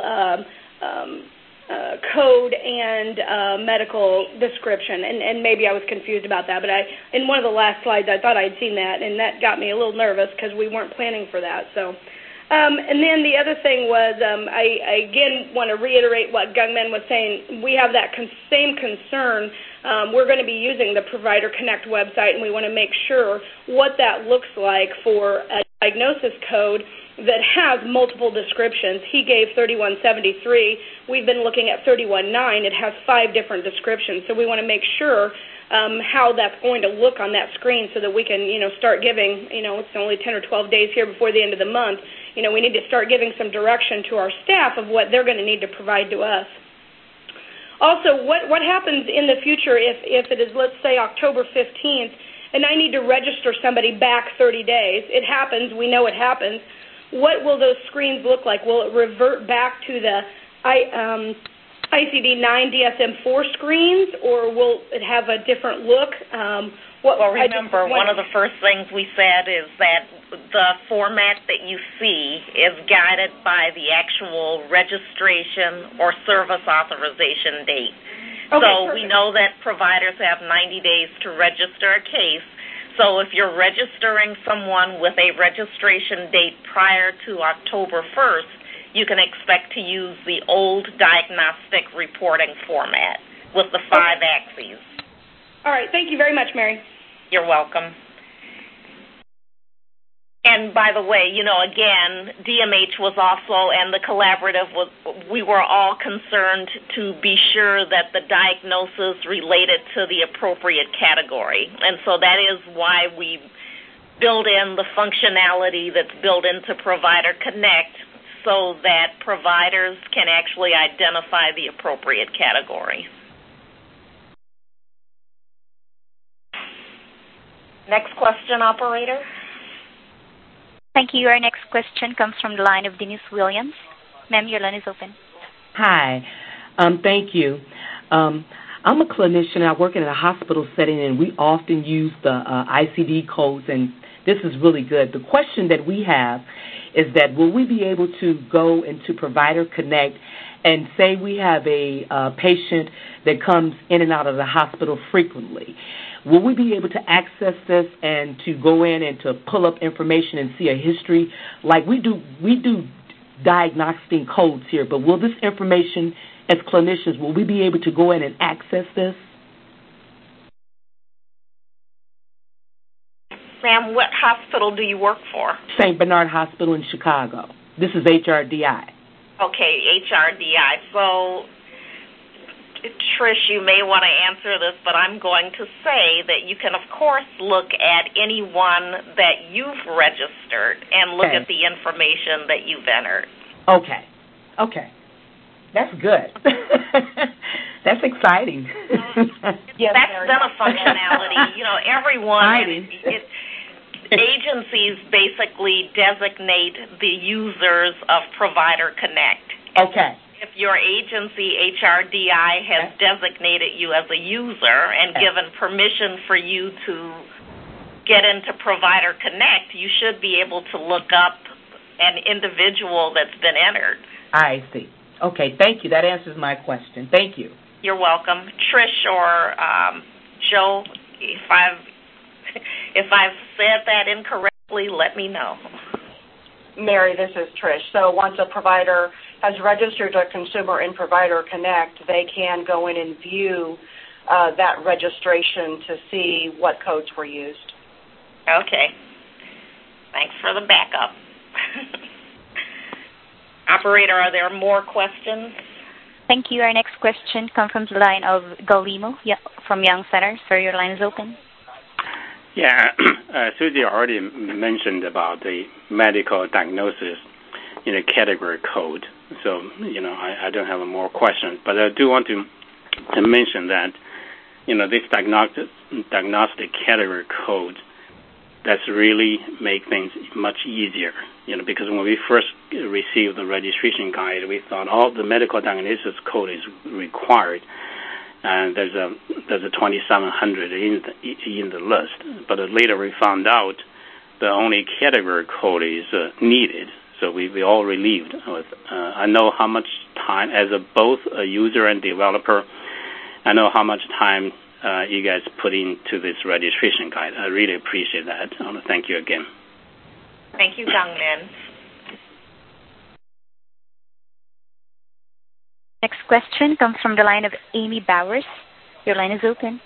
code and medical description, and maybe I was confused about that, but in one of the last slides I thought I'd seen that, and that got me a little nervous because we weren't planning for that. So, and then the other thing was I again want to reiterate what Gungman was saying. We have that same concern. We're going to be using the Provider Connect website, and we want to make sure what that looks like for a diagnosis code that has multiple descriptions. He gave 3173. We've been looking at 319. It has 5 different descriptions. So we want to make sure how that's going to look on that screen so that we can, start giving, it's only 10 or 12 days here before the end of the month. We need to start giving some direction to our staff of what they're going to need to provide to us. Also, what happens in the future if it is, let's say, October 15th, and I need to register somebody back 30 days? It happens. We know it happens. What will those screens look like? Will it revert back to the ICD-9 DSM-4 screens, or will it have a different look? Remember, one of the first things we said is that the format that you see is guided by the actual registration or service authorization date. Okay, so perfect. We know that providers have 90 days to register a case. So if you're registering someone with a registration date prior to October 1st, you can expect to use the old diagnostic reporting format with the 5 axes. All right. Thank you very much, Mary. You're welcome. And by the way, again, DMH was also, and the collaborative we were all concerned to be sure that the diagnosis related to the appropriate category. And so that is why we build in the functionality that's built into Provider Connect so that providers can actually identify the appropriate category. Next question, operator. Thank you. Our next question comes from the line of Denise Williams. Ma'am, your line is open. Hi. Thank you. I'm a clinician. I work in a hospital setting, and we often use the ICD codes, and this is really good. The question that we have is that will we be able to go into Provider Connect and say we have a patient that comes in and out of the hospital frequently? Will we be able to access this and to go in and to pull up information and see a history? Like we do diagnostic codes here, but will this information, as clinicians, will we be able to go in and access this? Ma'am, what hospital do you work for? St. Bernard Hospital in Chicago. This is HRDI. Okay, HRDI. So, Trish, you may want to answer this, but I'm going to say that you can, of course, look at anyone that you've registered and look at the information that you've entered. Okay. That's good. That's exciting. Yes, that's been a functionality. Everyone, agencies basically designate the users of Provider Connect. Okay. If your agency, HRDI, has designated you as a user and given permission for you to get into Provider Connect, you should be able to look up an individual that's been entered. I see. Okay, thank you. That answers my question. Thank you. You're welcome. Trish or Joe, if I've said that incorrectly, let me know. Mary, this is Trish. So once a provider has registered a consumer in Provider Connect, they can go in and view that registration to see what codes were used. Okay. Thanks for the backup. Operator, are there more questions? Thank you. Our next question comes from the line of Galimo from Young Center. Sir, your line is open. Yeah, Susie already mentioned about the medical diagnosis in a category code. So, I don't have more questions. But I do want to mention that, this diagnostic category code, that's really make things much easier, because when we first received the registration guide, we thought all the medical diagnosis code is required, and there's a 2,700 in the list. But later we found out the only category code is needed, so we all relieved. I know how much time, as both a user and developer, I know how much time you guys put into this registration guide. I really appreciate that. I want to thank you again. Thank you, Young Man. Next question comes from the line of Amy Bowers. Your line is open.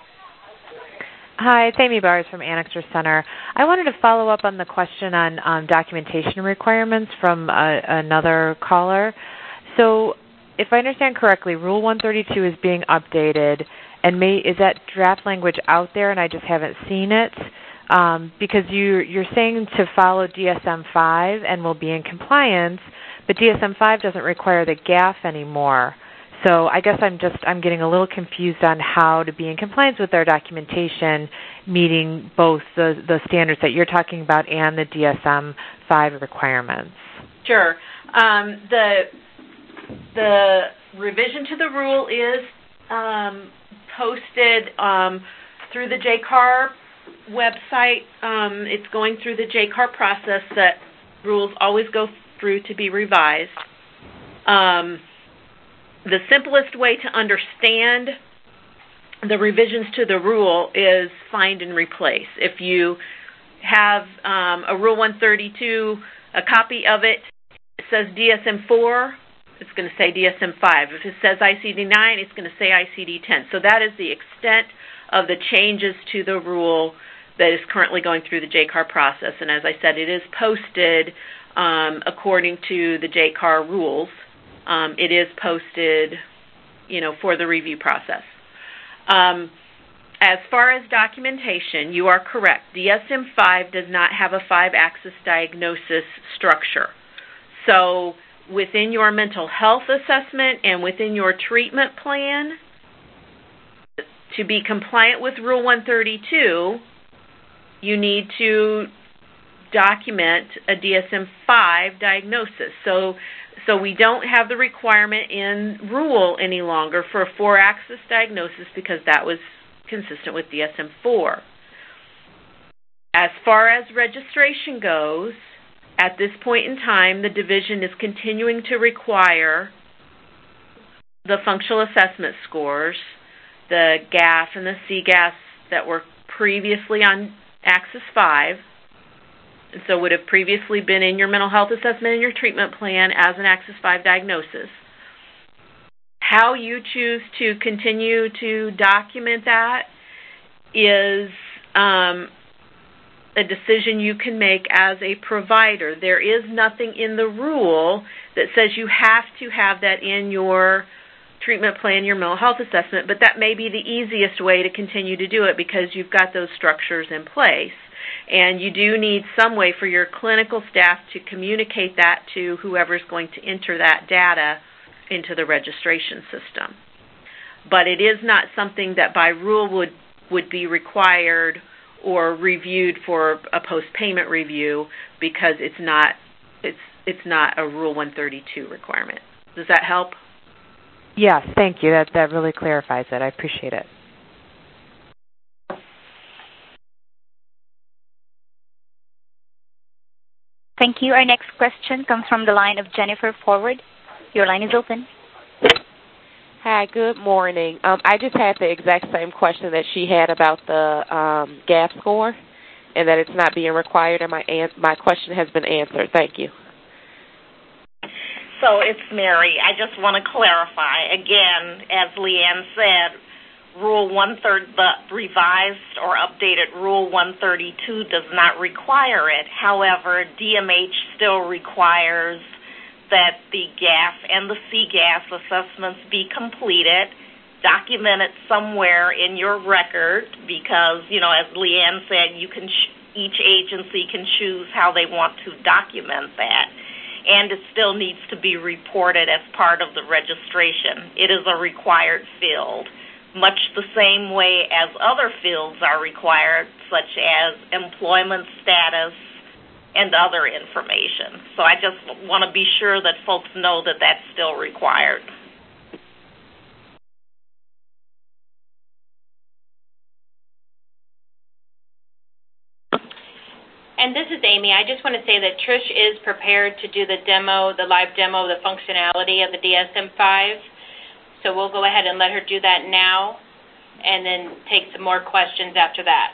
Hi, it's Amy Bowers from Annexer Center. I wanted to follow up on the question on documentation requirements from another caller. So if I understand correctly, Rule 132 is being updated, and is that draft language out there and I just haven't seen it? Because you're saying to follow DSM-5 and will be in compliance, but DSM-5 doesn't require the GAF anymore. So I guess I'm getting a little confused on how to be in compliance with our documentation, meeting both the standards that you're talking about and the DSM-5 requirements. Sure. The revision to the rule is posted through the JCAR website. It's going through the JCAR process that rules always go through to be revised. The simplest way to understand the revisions to the rule is find and replace. If you have a Rule 132, a copy of it says DSM-4, it's going to say DSM-5. If it says ICD-9, it's going to say ICD-10. So that is the extent of the changes to the rule that is currently going through the JCAR process. And as I said, it is posted according to the JCAR rules. It is posted, for the review process. As far as documentation, you are correct. DSM-5 does not have a 5-axis diagnosis structure. So within your mental health assessment and within your treatment plan, to be compliant with Rule 132, you need to document a DSM-5 diagnosis. So we don't have the requirement in rule any longer for a 4-axis diagnosis because that was consistent with DSM-4. As far as registration goes, at this point in time, the division is continuing to require the functional assessment scores, the GAF and the CGAS that were previously on Axis 5, and so would have previously been in your mental health assessment and your treatment plan as an Axis 5 diagnosis. How you choose to continue to document that is a decision you can make as a provider. There is nothing in the rule that says you have to have that in your treatment plan, your mental health assessment, but that may be the easiest way to continue to do it because you've got those structures in place. And you do need some way for your clinical staff to communicate that to whoever's going to enter that data into the registration system. But it is not something that by rule would be required or reviewed for a post-payment review because it's not a Rule 132 requirement. Does that help? Yes, thank you. That really clarifies it. I appreciate it. Thank you. Our next question comes from the line of Jennifer Forward. Your line is open. Hi, good morning. I just had the exact same question that she had about the GAF score. and that it's not being required, and my question has been answered. Thank you. So it's Mary. I just want to clarify. Again, as Leanne said, the revised or updated Rule 132 does not require it. However, DMH still requires that the GAF and the CGAF assessments be completed, documented somewhere in your record because, as Leanne said, each agency can choose how they want to document that. And it still needs to be reported as part of the registration. It is a required field, much the same way as other fields are required, such as employment status and other information. So I just want to be sure that folks know that that's still required. And this is Amy. I just want to say that Trish is prepared to do the live demo of the functionality of the DSM-5. So we'll go ahead and let her do that now and then take some more questions after that.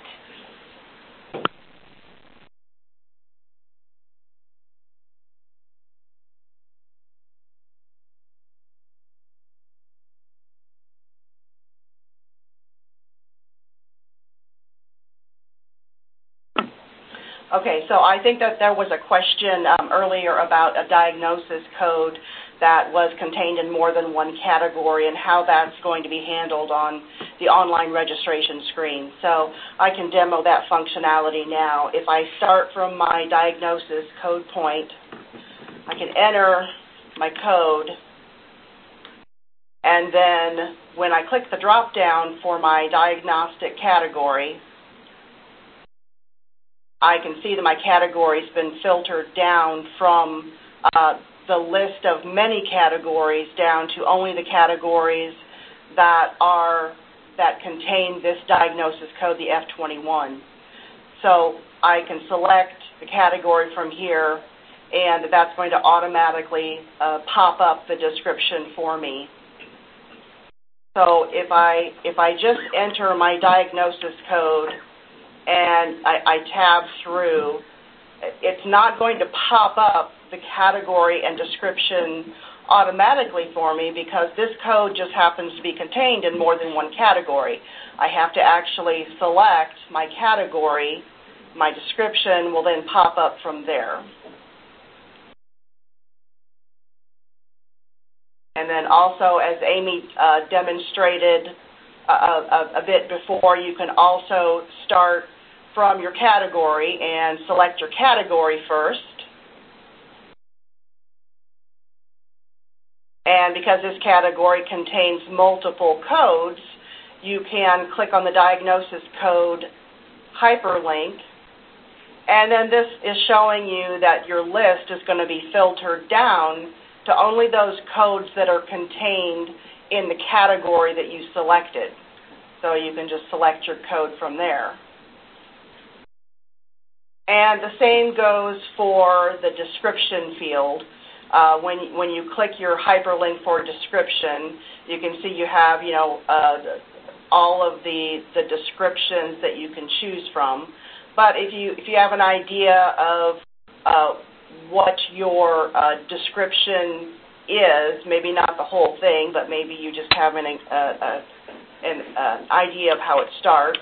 Okay, so I think that there was a question earlier about a diagnosis code that was contained in more than one category and how that's going to be handled on the online registration screen. So I can demo that functionality now. If I start from my diagnosis code point, I can enter my code, and then when I click the drop-down for my diagnostic category, I can see that my category's been filtered down from the list of many categories down to only the categories that contain this diagnosis code, the F21. So I can select the category from here, and that's going to automatically pop up the description for me. So if I just enter my diagnosis code and I tab through, it's not going to pop up the category and description automatically for me because this code just happens to be contained in more than one category. I have to actually select my category. My description will then pop up from there. And then also, as Amy demonstrated a bit before, you can also start from your category and select your category first. And because this category contains multiple codes, you can click on the diagnosis code hyperlink, and then this is showing you that your list is going to be filtered down to only those codes that are contained in the category that you selected. So you can just select your code from there. And the same goes for the description field. When you click your hyperlink for description, you can see you have, all of the descriptions that you can choose from. But if you have an idea of what your description is, maybe not the whole thing, but maybe you just have an idea of how it starts,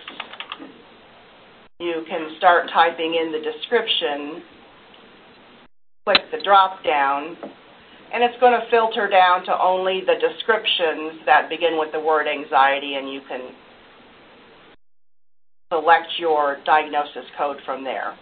you can start typing in the description, click the drop-down, and it's going to filter down to only the descriptions that begin with the word anxiety, and you can select your diagnosis code from there.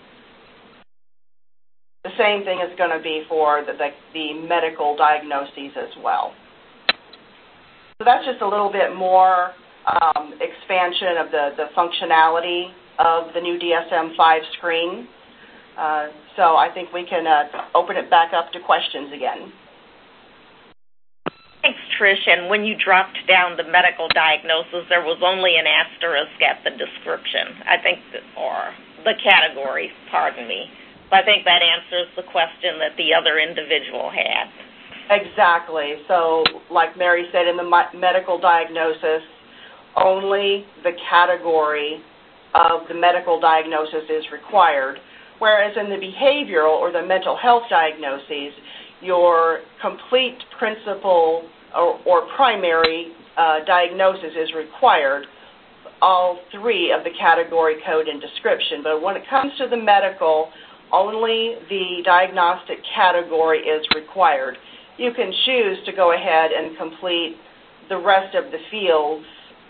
The same thing is going to be for the medical diagnoses as well. So that's just a little bit more expansion of the functionality of the new DSM-5 screen. So I think we can open it back up to questions again. Thanks, Trish. And when you dropped down the medical diagnosis, there was only an asterisk at the description, or the category, pardon me. So I think that answers the question that the other individual had. Exactly. So like Mary said, in the medical diagnosis, only the category of the medical diagnosis is required, whereas in the behavioral or the mental health diagnoses, your complete principal or primary diagnosis is required, all three of the category, code, and description. But when it comes to the medical, only the diagnostic category is required. You can choose to go ahead and complete the rest of the fields,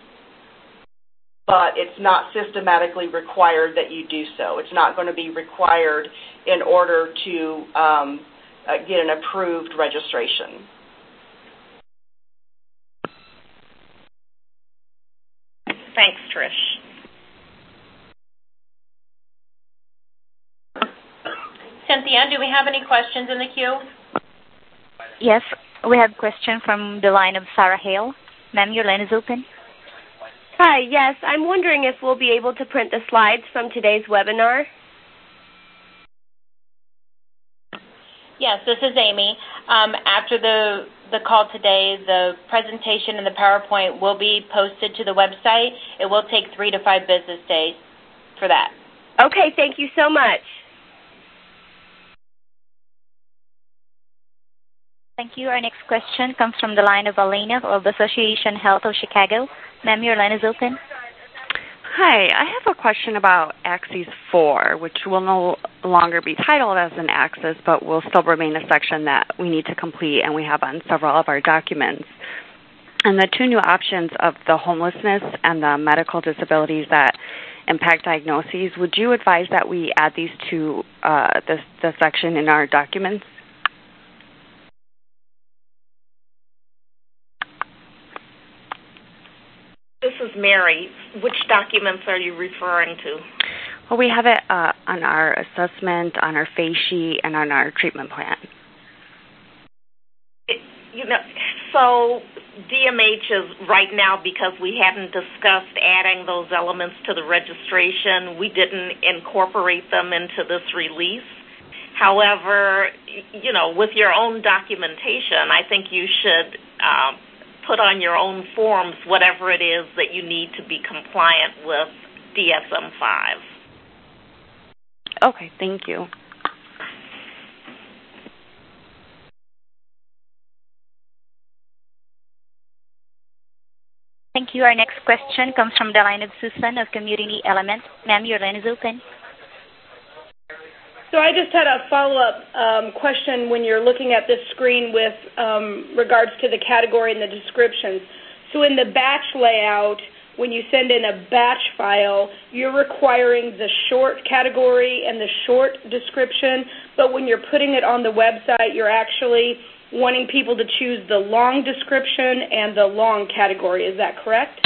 but it's not systematically required that you do so. It's not going to be required in order to get an approved registration. Thanks, Trish. Cynthia, do we have any questions in the queue? Yes, we have a question from the line of Sarah Hale. Ma'am, your line is open. Hi, yes. I'm wondering if we'll be able to print the slides from today's webinar. Yes, this is Amy. After the call today, the presentation and the PowerPoint will be posted to the website. It will take 3 to 5 business days for that. Okay, thank you so much. Thank you. Our next question comes from the line of Elena of Association Health of Chicago. Ma'am, your line is open. Hi, I have a question about Axis 4, which will no longer be titled as an axis, but will still remain a section that we need to complete and we have on several of our documents. And the two new options of the homelessness and the medical disabilities that impact diagnoses, would you advise that we add these to the section in our documents? This is Mary. Which documents are you referring to? Well, we have it on our assessment, on our face sheet, and on our treatment plan. So DMH is right now, because we hadn't discussed adding those elements to the registration, we didn't incorporate them into this release. However, with your own documentation, I think you should put on your own forms whatever it is that you need to be compliant with DSM-5. Okay, thank you. Thank you. Our next question comes from the line of Susan of Community Element. Ma'am, your line is open. So I just had a follow-up question when you're looking at this screen with regards to the category and the descriptions. So in the batch layout, when you send in a batch file, you're requiring the short category and the short description, but when you're putting it on the website, you're actually wanting people to choose the long description and the long category. Is that correct?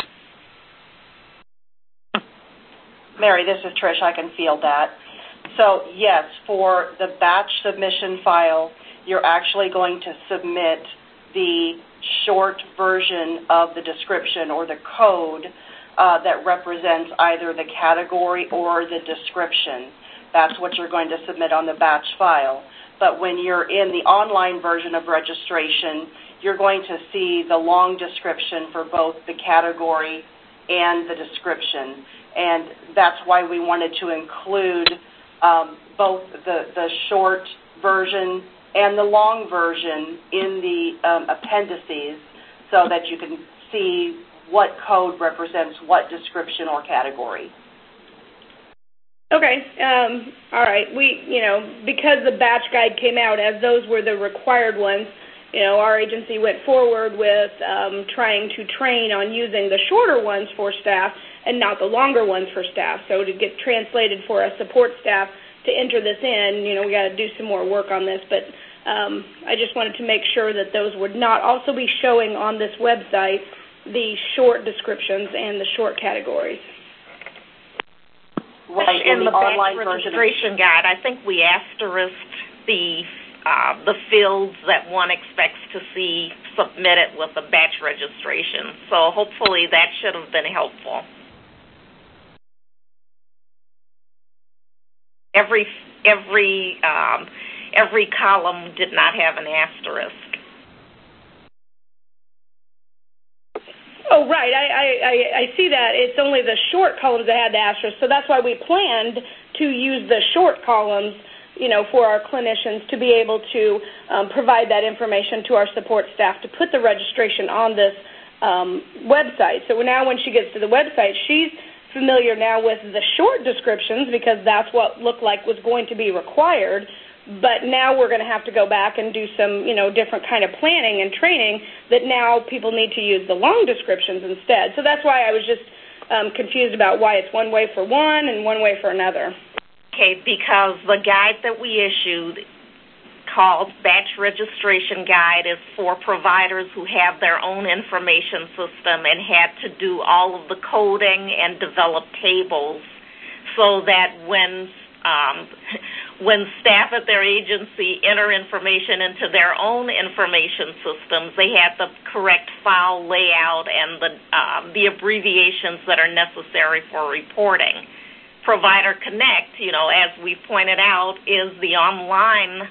Mary, this is Trish. I can field that. So, yes, for the batch submission file, you're actually going to submit the short version of the description or the code that represents either the category or the description. That's what you're going to submit on the batch file. But when you're in the online version of registration, you're going to see the long description for both the category and the description. And that's why we wanted to include both the short version and the long version in the appendices so that you can see what code represents what description or category. Okay. All right. Because the batch guide came out, as those were the required ones, our agency went forward with trying to train on using the shorter ones for staff and not the longer ones for staff. So to get translated for a support staff to enter this in, we got to do some more work on this. But I just wanted to make sure that those would not also be showing on this website the short descriptions and the short categories. Right, in the online registration guide, I think we asterisked the fields that one expects to see submitted with a batch registration. So hopefully that should have been helpful. Every column did not have an asterisk. Oh, right. I see that. It's only the short columns that had the asterisk, so that's why we planned to use the short columns, for our clinicians to be able to provide that information to our support staff to put the registration on this website. So now when she gets to the website, she's familiar now with the short descriptions because that's what looked like was going to be required. But now we're going to have to go back and do some, different kind of planning and training that now people need to use the long descriptions instead. So that's why I was just confused about why it's one way for one and one way for another. Okay, because the guide that we issued called Batch Registration Guide is for providers who have their own information system and had to do all of the coding and develop tables so that when staff at their agency enter information into their own information systems, they have the correct file layout and the abbreviations that are necessary for reporting. Provider Connect, as we pointed out, is the online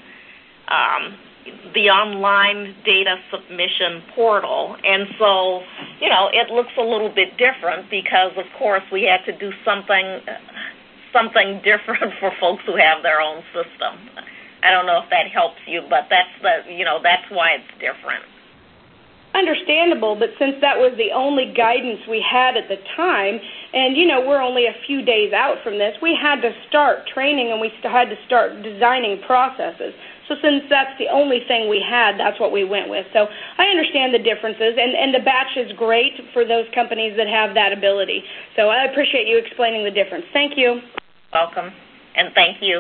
data submission portal. And so, it looks a little bit different because, of course, we had to do something different for folks who have their own system. I don't know if that helps you, but that's why it's different. Understandable, but since that was the only guidance we had at the time, and we're only a few days out from this, we had to start training and we had to start designing processes. So since that's the only thing we had, that's what we went with. So I understand the differences, and the batch is great for those companies that have that ability. So I appreciate you explaining the difference. Thank you. Welcome, and thank you.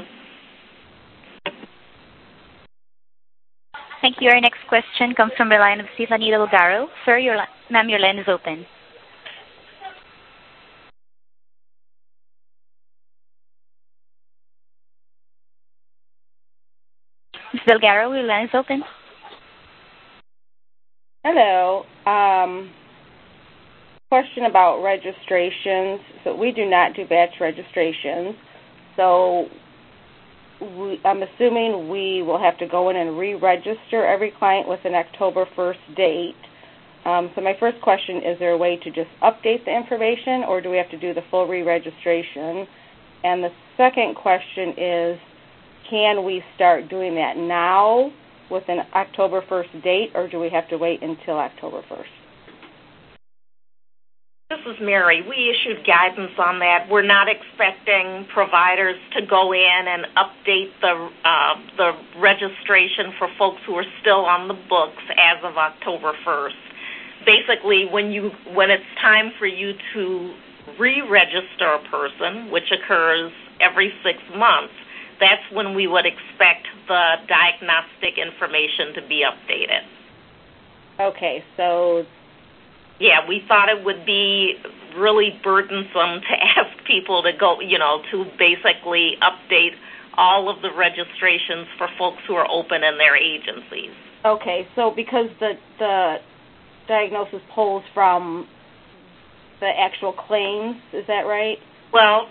Thank you. Our next question comes from the line of Stephanie Delgaro. Sir, ma'am, your line is open. Ms. Delgaro, your line is open. Hello. Question about registrations. So we do not do batch registrations. So I'm assuming we will have to go in and re-register every client with an October 1st date. So my first question, is there a way to just update the information, or do we have to do the full re-registration? And the second question is, can we start doing that now with an October 1st date, or do we have to wait until October 1st? This is Mary. We issued guidance on that. We're not expecting providers to go in and update the registration for folks who are still on the books as of October 1st. Basically, when it's time for you to re-register a person, which occurs every 6 months, that's when we would expect the diagnostic information to be updated. Okay, so... Yeah, we thought it would be really burdensome to ask people to go, to basically update all of the registrations for folks who are open in their agencies. Okay, so because the diagnosis pulls from the actual claims, is that right? Well,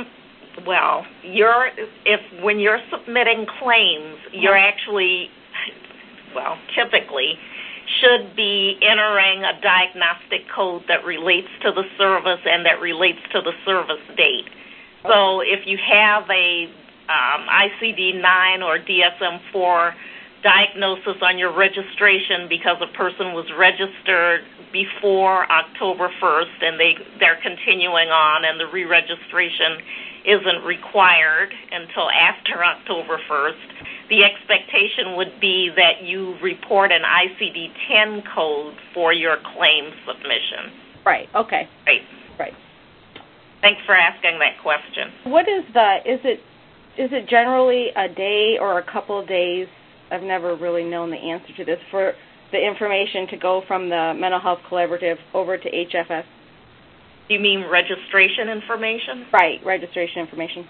when you're submitting claims, you're actually, typically should be entering a diagnostic code that relates to the service and that relates to the service date. So if you have a ICD-9 or DSM-4 diagnosis on your registration because a person was registered before October 1st and they're continuing on and the re-registration isn't required until after October 1st, the expectation would be that you report an ICD-10 code for your claim submission. Right, okay. Right. Thanks for asking that question. What is is it generally a day or a couple of days? I've never really known the answer to this, for the information to go from the Mental Health Collaborative over to HFS. You mean registration information? Right, registration information.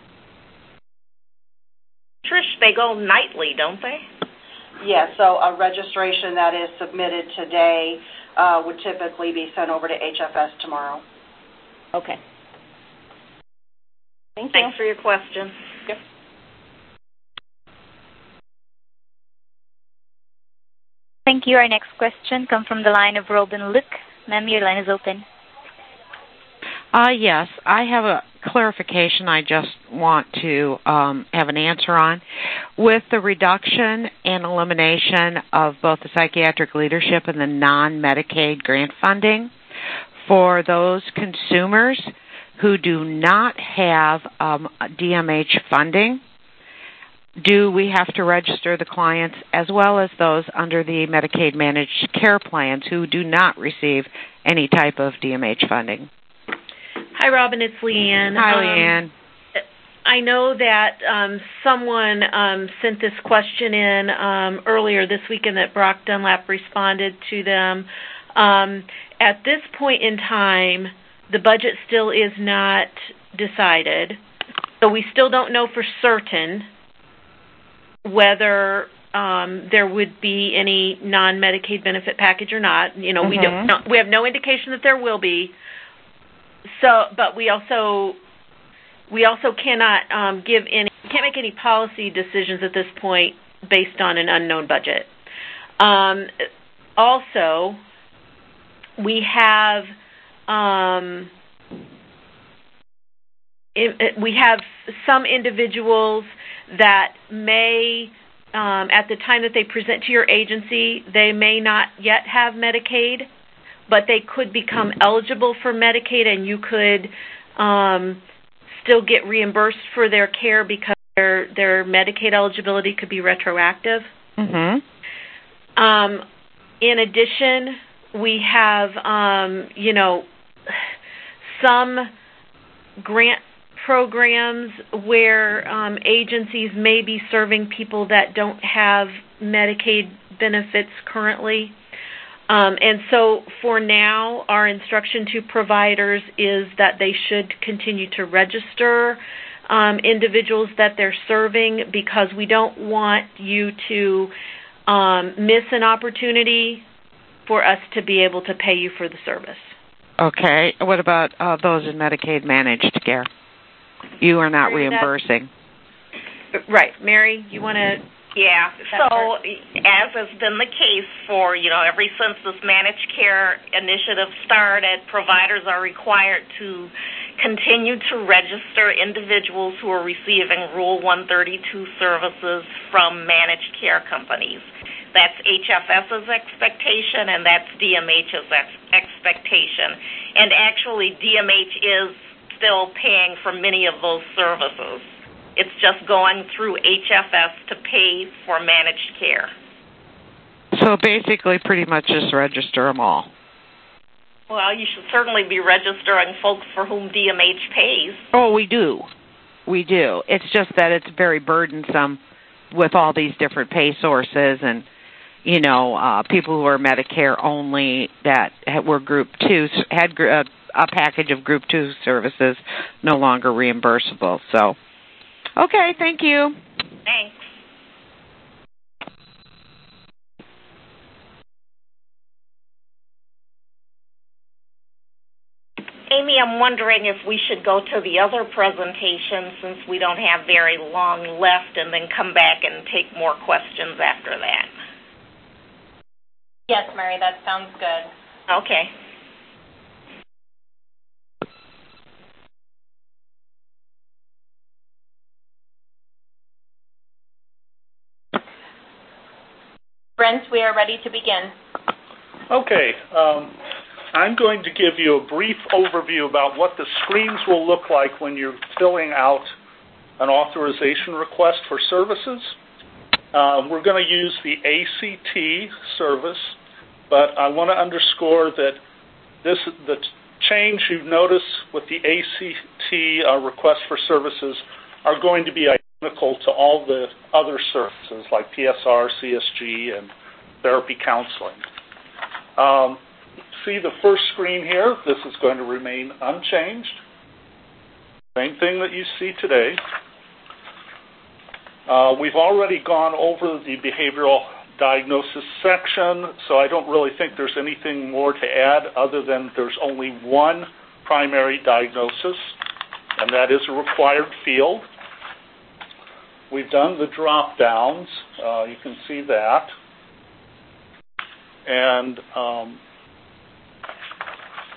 Trish, they go nightly, don't they? Yeah, so a registration that is submitted today would typically be sent over to HFS tomorrow. Okay. Thank you. Thanks for your question. Yep. Thank you. Our next question comes from the line of Robin Luke. Ma'am, your line is open. Yes, I have a clarification I just want to have an answer on. With the reduction and elimination of both the psychiatric leadership and the non-Medicaid grant funding, for those consumers who do not have DMH funding, do we have to register the clients as well as those under the Medicaid managed care plans who do not receive any type of DMH funding? Hi, Robin. It's Leanne. Hi, Leanne. I know that someone sent this question in earlier this week and that Brock Dunlap responded to them. At this point in time, the budget still is not decided, so we still don't know for certain whether there would be any non-Medicaid benefit package or not. You know, we have no indication that there will be. So, but we also cannot can't make any policy decisions at this point based on an unknown budget. Also, we have some individuals that may, at the time that they present to your agency, they may not yet have Medicaid, but they could become eligible for Medicaid, and you could still get reimbursed for their care because their Medicaid eligibility could be retroactive. Mm-hmm. In addition, we have, some grant programs where agencies may be serving people that don't have Medicaid benefits currently. And so for now, our instruction to providers is that they should continue to register individuals that they're serving, because we don't want you to miss an opportunity for us to be able to pay you for the service. Okay. What about those in Medicaid managed care? You are not reimbursing. Right. Mary, you want to... Yeah, so as has been the case for, ever since this managed care initiative started, providers are required to continue to register individuals who are receiving Rule 132 services from managed care companies. That's HFS's expectation, and that's DMH's expectation. And actually, DMH is still paying for many of those services. It's just going through HFS to pay for managed care. So basically pretty much just register them all. Well, you should certainly be registering folks for whom DMH pays. Oh, we do. We do. It's just that it's very burdensome with all these different pay sources and, people who are Medicare only that were Group 2, had a package of Group 2 services no longer reimbursable. So, okay, thank you. Thanks. Amy, I'm wondering if we should go to the other presentation since we don't have very long left, and then come back and take more questions after that. Yes, Mary, that sounds good. Okay. Brent, we are ready to begin. Okay. I'm going to give you a brief overview about what the screens will look like when you're filling out an authorization request for services. We're going to use the ACT service, but I want to underscore that the change you've noticed with the ACT request for services are going to be identical to all the other services like PSR, CSG, and therapy counseling. See the first screen here? This is going to remain unchanged. Same thing that you see today. We've already gone over the behavioral diagnosis section, so I don't really think there's anything more to add other than there's only one primary diagnosis, and that is a required field. We've done the drop downs. You can see that. And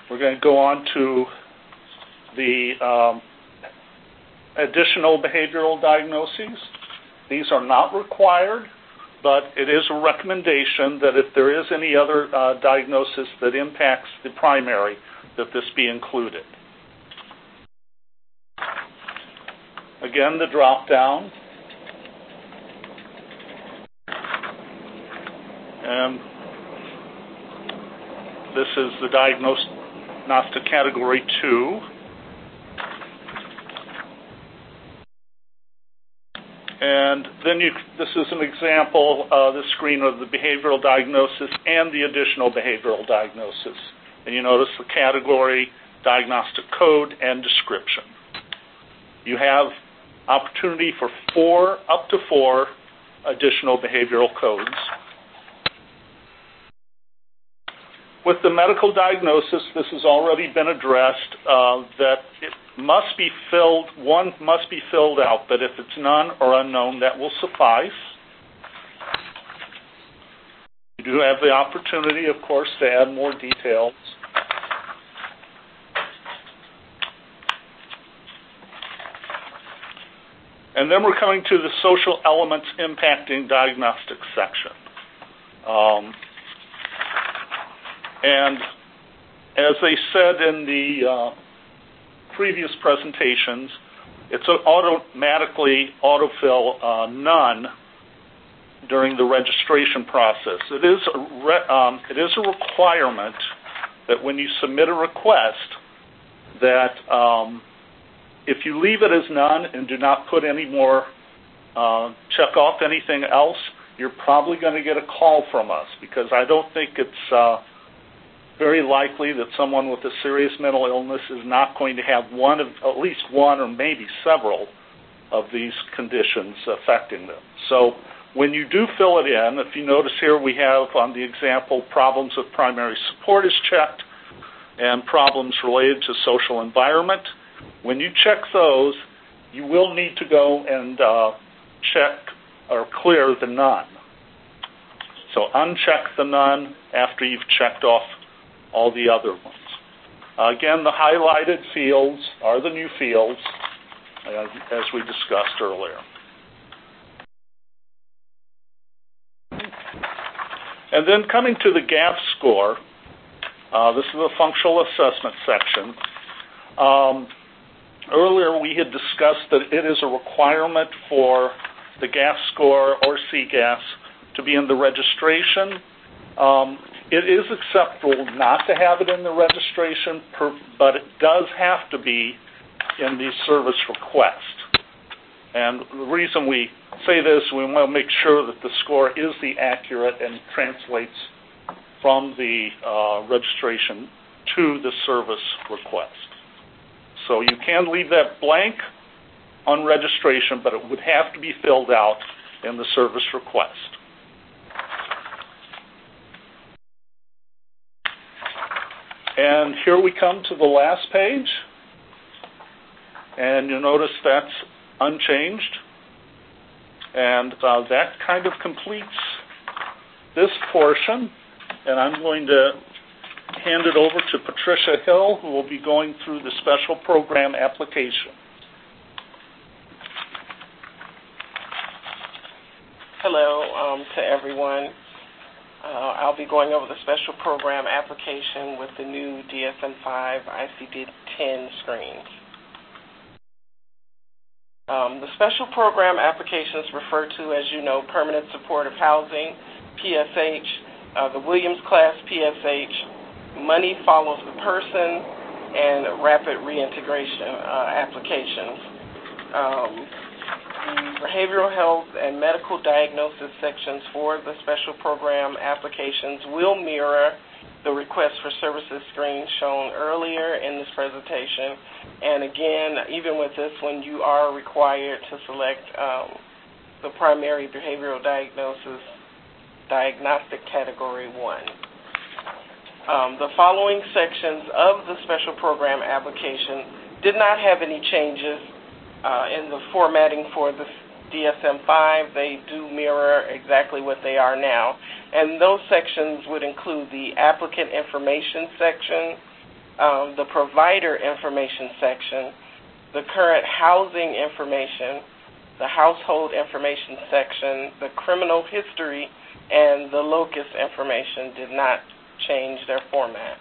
We're going to go on to the additional behavioral diagnoses. These are not required, but it is a recommendation that if there is any other diagnosis that impacts the primary, that this be included. Again, the drop-down. And this is the diagnostic category 2. And then this is an example, the screen of the behavioral diagnosis and the additional behavioral diagnosis. And you notice the category, diagnostic code, and description. You have opportunity for up to four additional behavioral codes. With the medical diagnosis, this has already been addressed, that it must be filled, one must be filled out, but if it's none or unknown, that will suffice. You do have the opportunity, of course, to add more details. And then we're coming to the social elements impacting diagnostic section. And as they said in the previous presentations, it's automatically autofill none during the registration process. It is a requirement that when you submit a request that if you leave it as none and do not put any more, check off anything else, you're probably going to get a call from us, because I don't think it's very likely that someone with a serious mental illness is not going to have at least one or maybe several of these conditions affecting them. So when you do fill it in, if you notice here we have on the example problems with primary support is checked and problems related to social environment. When you check those, you will need to go and check or clear the none. So uncheck the none after you've checked off all the other ones. Again, the highlighted fields are the new fields, as we discussed earlier. And then coming to the GAF score, this is the functional assessment section. Earlier we had discussed that it is a requirement for the GAF score or CGAS to be in the registration. It is acceptable not to have it in the registration, but it does have to be in the service request. And the reason we say this, we want to make sure that the score is the accurate and translates from the registration to the service request. So you can leave that blank on registration, but it would have to be filled out in the service request. And here we come to the last page, and you'll notice that's unchanged, and that kind of completes this portion, and I'm going to hand it over to Patricia Hill, who will be going through the special program application. Hello to everyone. I'll be going over the special program application with the new DSM-5 ICD-10 screens. The special program applications refer to, as you know, Permanent Supportive Housing, PSH, the Williams Class PSH, Money Follows the Person, and Rapid Reintegration applications. The behavioral health and medical diagnosis sections for the special program applications will mirror the request for services screen shown earlier in this presentation. And again, even with this one, you are required to select the primary behavioral diagnosis diagnostic category 1. The following sections of the special program application did not have any changes in the formatting for the DSM-5. They do mirror exactly what they are now. And those sections would include the applicant information section, the provider information section, the current housing information, the household information section, the criminal history, and the locus information did not change their format.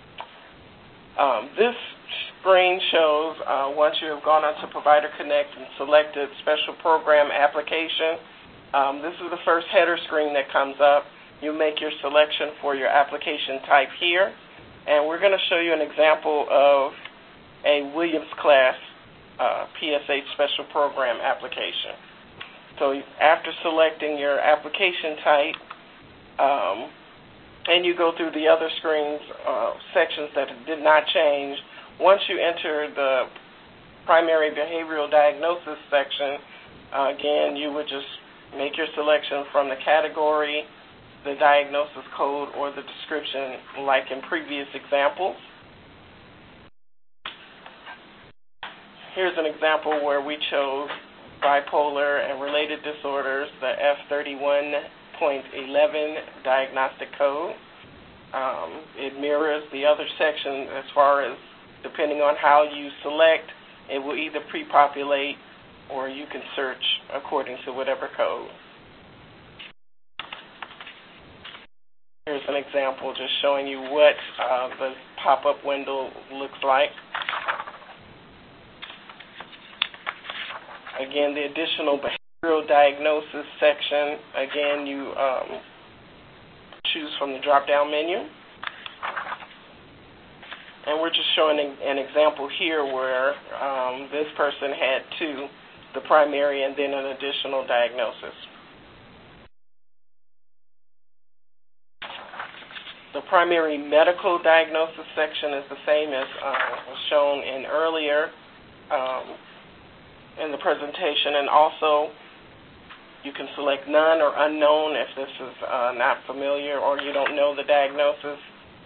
This screen shows once you have gone onto Provider Connect and selected Special Program Application, this is the first header screen that comes up. You make your selection for your application type here, and we're going to show you an example of a Williams class PSH Special Program application. So after selecting your application type, and you go through the other screens, sections that did not change, once you enter the primary behavioral diagnosis section, again, you would just make your selection from the category, the diagnosis code, or the description like in previous examples. Here's an example where we chose bipolar and related disorders, the F31.11 diagnostic code. It mirrors the other section as far as, depending on how you select, it will either pre-populate or you can search according to whatever code. Here's an example just showing you what the pop-up window looks like. Again, the additional behavioral diagnosis section, again, you choose from the drop-down menu. And we're just showing an example here where this person had two, the primary and then an additional diagnosis. The primary medical diagnosis section is the same as was shown in earlier in the presentation, and also you can select none or unknown if this is not familiar or you don't know the diagnosis.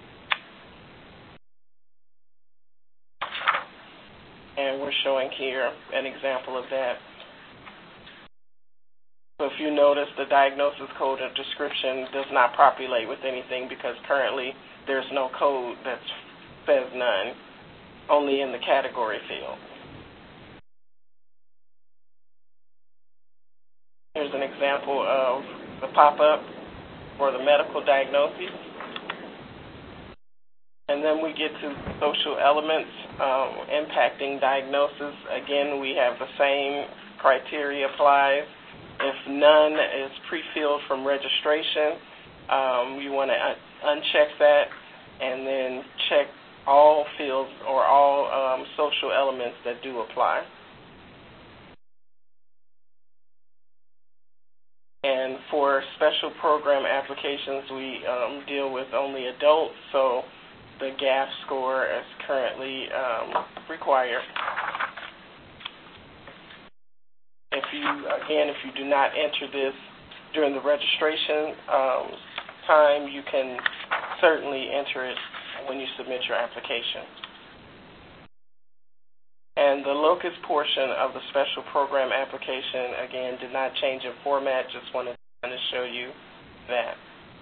And we're showing here an example of that. So if you notice, the diagnosis code or description does not populate with anything because currently there's no code that says none, only in the category field. Here's an example of the pop-up for the medical diagnoses. And then we get to social elements impacting diagnosis. Again, we have the same criteria applies. If none is pre-filled from registration, you want to uncheck that and then check all fields or all social elements that do apply. And for special program applications, we deal with only adults, so the GAF score is currently required. If you do not enter this during the registration time, you can certainly enter it when you submit your application. And the locus portion of the special program application, again, did not change in format. Just wanted to show you that.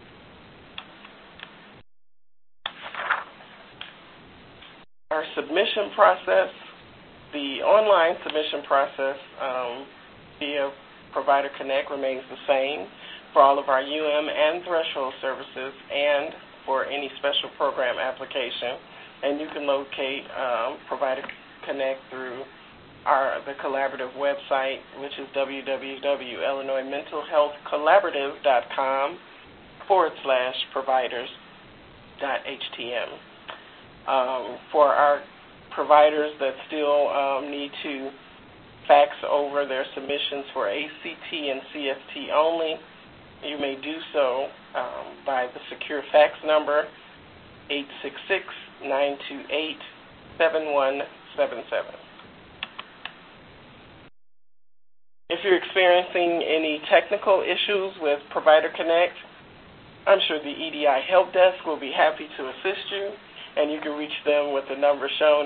Our submission process, the online submission process via Provider Connect remains the same for all of our UM and threshold services and for any special program application. And you can locate Provider Connect through the collaborative website, which is www.illinoismentalhealthcollaborative.com/providers.htm. For our providers that still need to fax over their submissions for ACT and CFT only, you may do so by the secure fax number 866-928-7177. If you're experiencing any technical issues with Provider Connect, I'm sure the EDI Help Desk will be happy to assist you, and you can reach them with the number shown,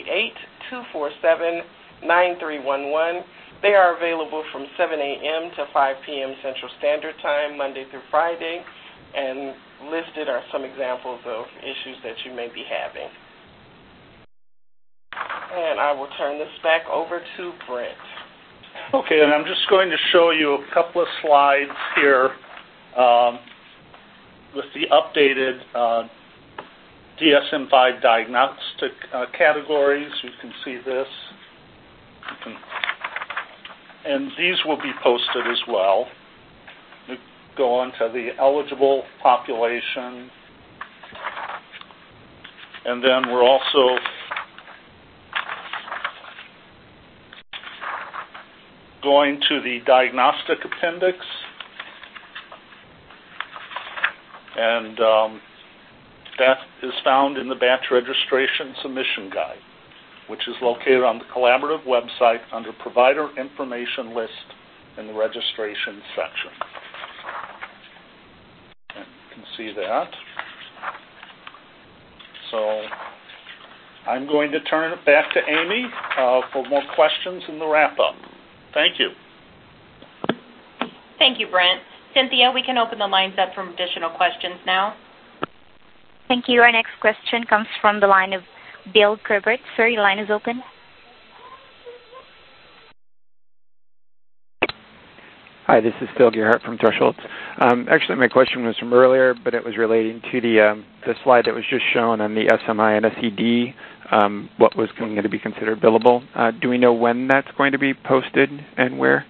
888-247-9311. They are available from 7 a.m. to 5 p.m. Central Standard Time, Monday through Friday, and listed are some examples of issues that you may be having. And I will turn this back over to Brent. Okay, and I'm just going to show you a couple of slides here with the updated DSM-5 diagnostic categories. You can see this. And these will be posted as well. We go on to the eligible population. And then we're also going to the diagnostic appendix. And that is found in the batch registration submission guide, which is located on the collaborative website under Provider Information List in the registration section. And you can see that. So I'm going to turn it back to Amy for more questions in the wrap-up. Thank you. Thank you, Brent. Cynthia, we can open the lines up for additional questions now. Thank you. Our next question comes from the line of Bill Kerbert. Sir, your line is open. Hi, this is Phil Gearhart from Thresholds. Actually, my question was from earlier, but it was relating to the slide that was just shown on the SMI and SED, what was going to be considered billable. Do we know when that's going to be posted and where?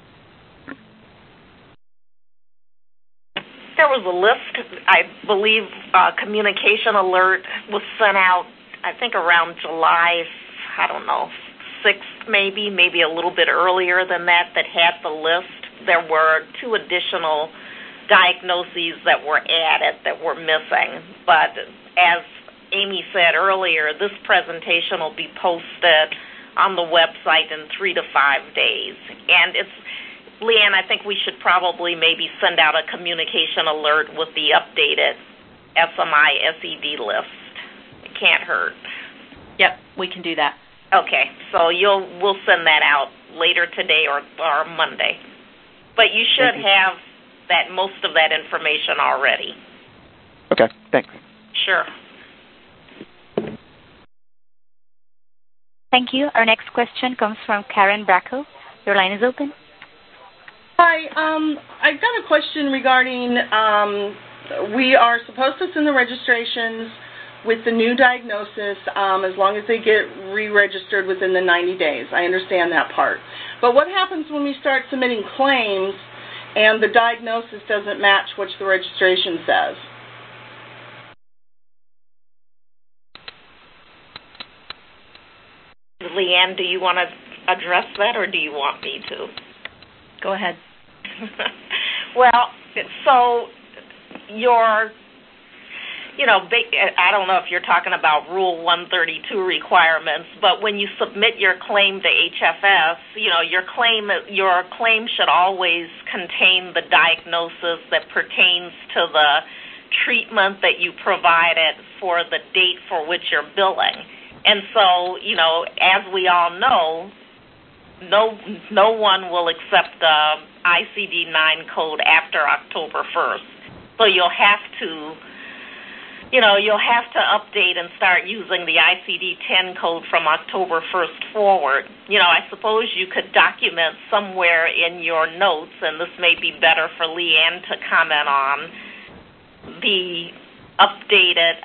There was a list. I believe communication alert was sent out, I think, around July, 6th maybe a little bit earlier than that had the list. There were 2 additional diagnoses that were added that were missing. But as Amy said earlier, this presentation will be posted on the website in 3 to 5 days. And Leanne, I think we should probably maybe send out a communication alert with the updated SMI SED list. It can't hurt. Yep, we can do that. Okay, so we'll send that out later today or Monday. But you should have most of that information already. Okay, thanks. Sure. Thank you. Our next question comes from Karen Bracco. Your line is open. Hi, I've got a question regarding we are supposed to send the registrations with the new diagnosis as long as they get re-registered within the 90 days. I understand that part. But what happens when we start submitting claims and the diagnosis doesn't match what the registration says? Leanne, do you want to address that or do you want me to? Go ahead. Well, so I don't know if you're talking about Rule 132 requirements, but when you submit your claim to HFS, your claim should always contain the diagnosis that pertains to the treatment that you provided for the date for which you're billing. And so, as we all know, no one will accept the ICD-9 code after October 1st. So you'll have to update and start using the ICD-10 code from October 1st forward. I suppose you could document somewhere in your notes, and this may be better for Leanne to comment on, the updated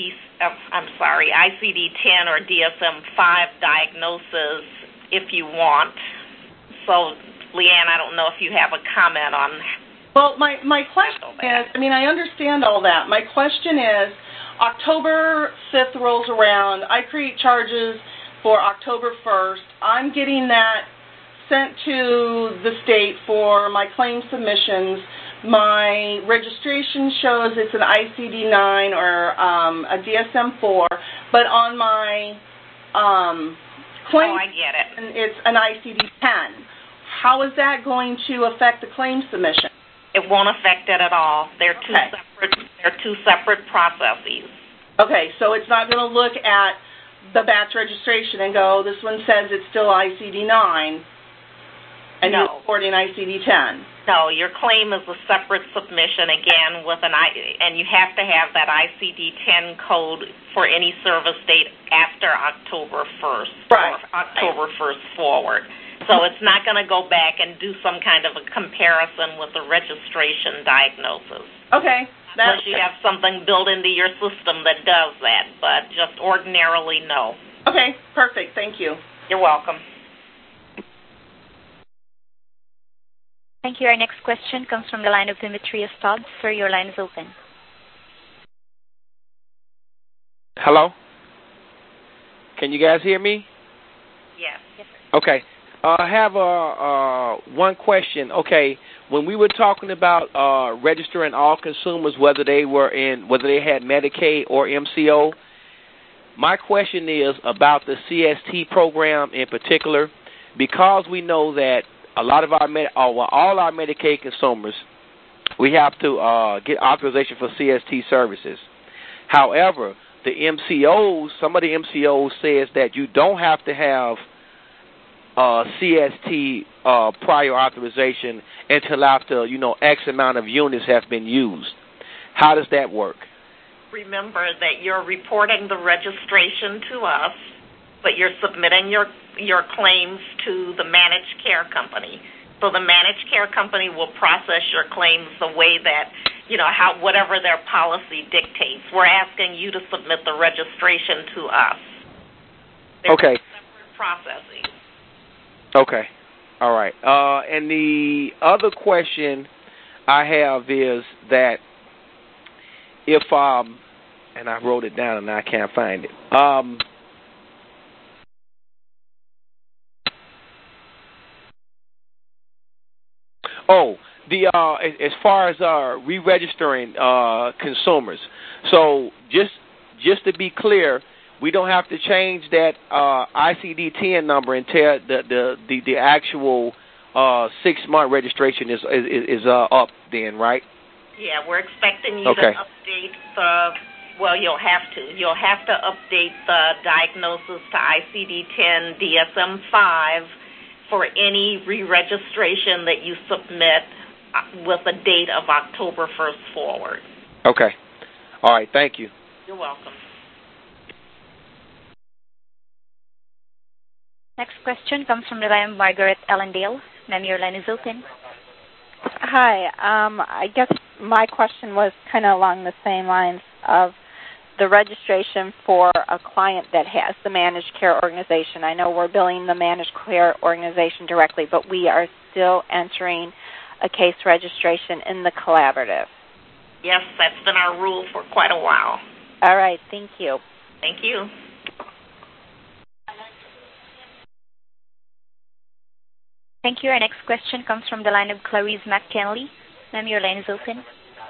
ICD-10 or DSM-5 diagnosis if you want. So, Leanne, I don't know if you have a comment on. Well, my question is, I understand all that. My question is, October 5th rolls around. I create charges for October 1st. I'm getting that sent to the state for my claim submissions. My registration shows it's an ICD-9 or a DSM-4, but on my claim, I get it. It's an ICD-10. How is that going to affect the claim submission? It won't affect it at all. They're two separate processes. Okay, so it's not going to look at the batch registration and go, this one says it's still ICD-9. And you're reporting ICD-10? No, your claim is a separate submission, again, and you have to have that ICD-10 code for any service date after October 1st, right, or October 1st forward. So it's not going to go back and do some kind of a comparison with the registration diagnosis. Okay. Unless you have something built into your system that does that, but just ordinarily, no. Okay, perfect. Thank you. You're welcome. Thank you. Our next question comes from the line of Demetrius Stubbs. Sir, your line is open. Hello? Can you guys hear me? Yes. Yes, sir. Okay. I have one question. Okay, when we were talking about registering all consumers, whether they had Medicaid or MCO, my question is about the CST program in particular, because we know that a lot of all our Medicaid consumers, we have to get authorization for CST services. However, the MCOs, some of the MCOs says that you don't have to have CST prior authorization until after, X amount of units have been used. How does that work? Remember that you're reporting the registration to us, but you're submitting your claims to the managed care company. So the managed care company will process your claims the way that, whatever their policy dictates. We're asking you to submit the registration to us. There's okay. Separate processing. Okay. All right. And the other question I have is that if and I wrote it down and I can't find it. As far as re-registering consumers. So just to be clear, we don't have to change that ICD-10 number until the actual 6-month registration is up then, right? Yeah, we're expecting you to update you'll have to. You'll have to update the diagnosis to ICD-10 DSM-5 for any re-registration that you submit with a date of October 1st forward. Okay. All right, thank you. You're welcome. Next question comes from the line of Margaret Ellendale. Ma'am, your line is open. Hi. I guess my question was kind of along the same lines of the registration for a client that has the managed care organization. I know we're billing the managed care organization directly, but we are still entering a case registration in the collaborative. Yes, that's been our rule for quite a while. All right. Thank you. Thank you. Thank you. Our next question comes from the line of Clarice McKinley. Ma'am, your line is open.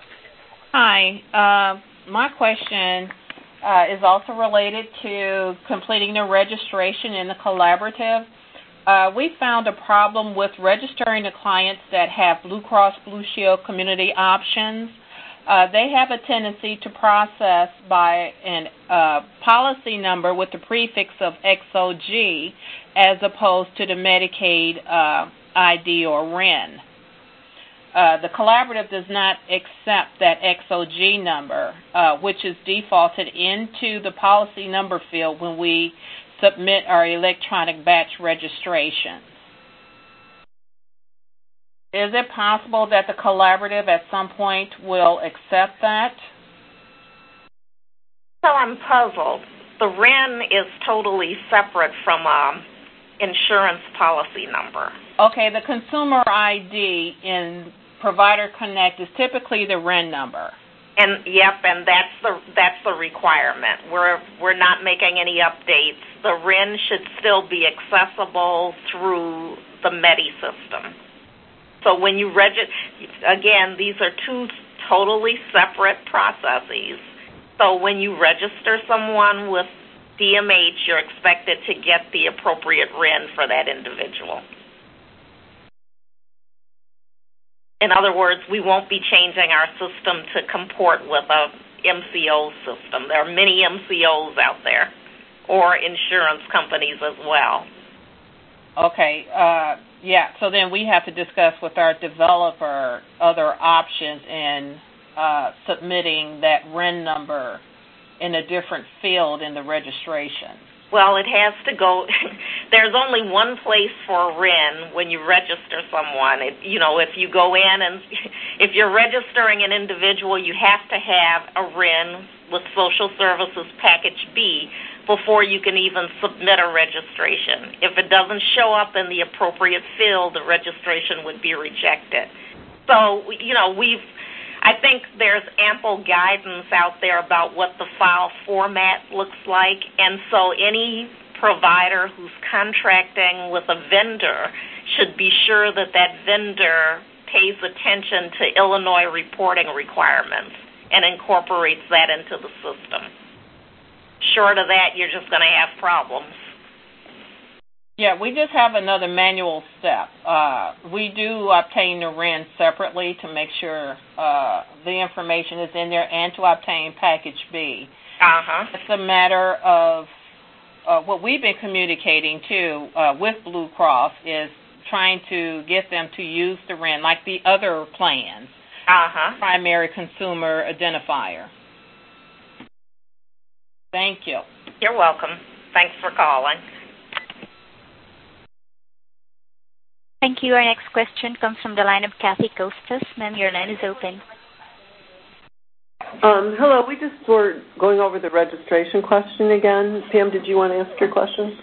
Hi. My question is also related to completing the registration in the collaborative. We found a problem with registering the clients that have Blue Cross Blue Shield community options. They have a tendency to process by a policy number with the prefix of XOG as opposed to the Medicaid ID or RIN. The collaborative does not accept that XOG number, which is defaulted into the policy number field when we submit our electronic batch registrations. Is it possible that the collaborative at some point will accept that? So I'm puzzled. The RIN is totally separate from insurance policy number. Okay, the consumer ID in Provider Connect is typically the RIN number. And that's the requirement. We're not making any updates. The RIN should still be accessible through the Medi system. So when you register, again, these are two totally separate processes. So when you register someone with DMH, you're expected to get the appropriate RIN for that individual. In other words, we won't be changing our system to comport with a MCO system. There are many MCOs out there, or insurance companies as well. Okay. So then we have to discuss with our developer other options in submitting that RIN number in a different field in the registration. Well, it has to go. There's only one place for RIN when you register someone. If you go in and if you're registering an individual, you have to have a RIN with Social Services Package B before you can even submit a registration. If it doesn't show up in the appropriate field, the registration would be rejected. So, I think there's ample guidance out there about what the file format looks like, and so any provider who's contracting with a vendor should be sure that that vendor pays attention to Illinois reporting requirements and incorporates that into the system. Short of that, you're just going to have problems. Yeah, we just have another manual step. We do obtain the RIN separately to make sure the information is in there and to obtain Package B. It's a matter of what we've been communicating, too, with Blue Cross is trying to get them to use the RIN like the other plans, primary consumer identifier. Thank you. You're welcome. Thanks for calling. Thank you. Our next question comes from the line of Kathy Costas. Ma'am, your line is open. Hello. We just were going over the registration question again. Pam, did you want to ask your question?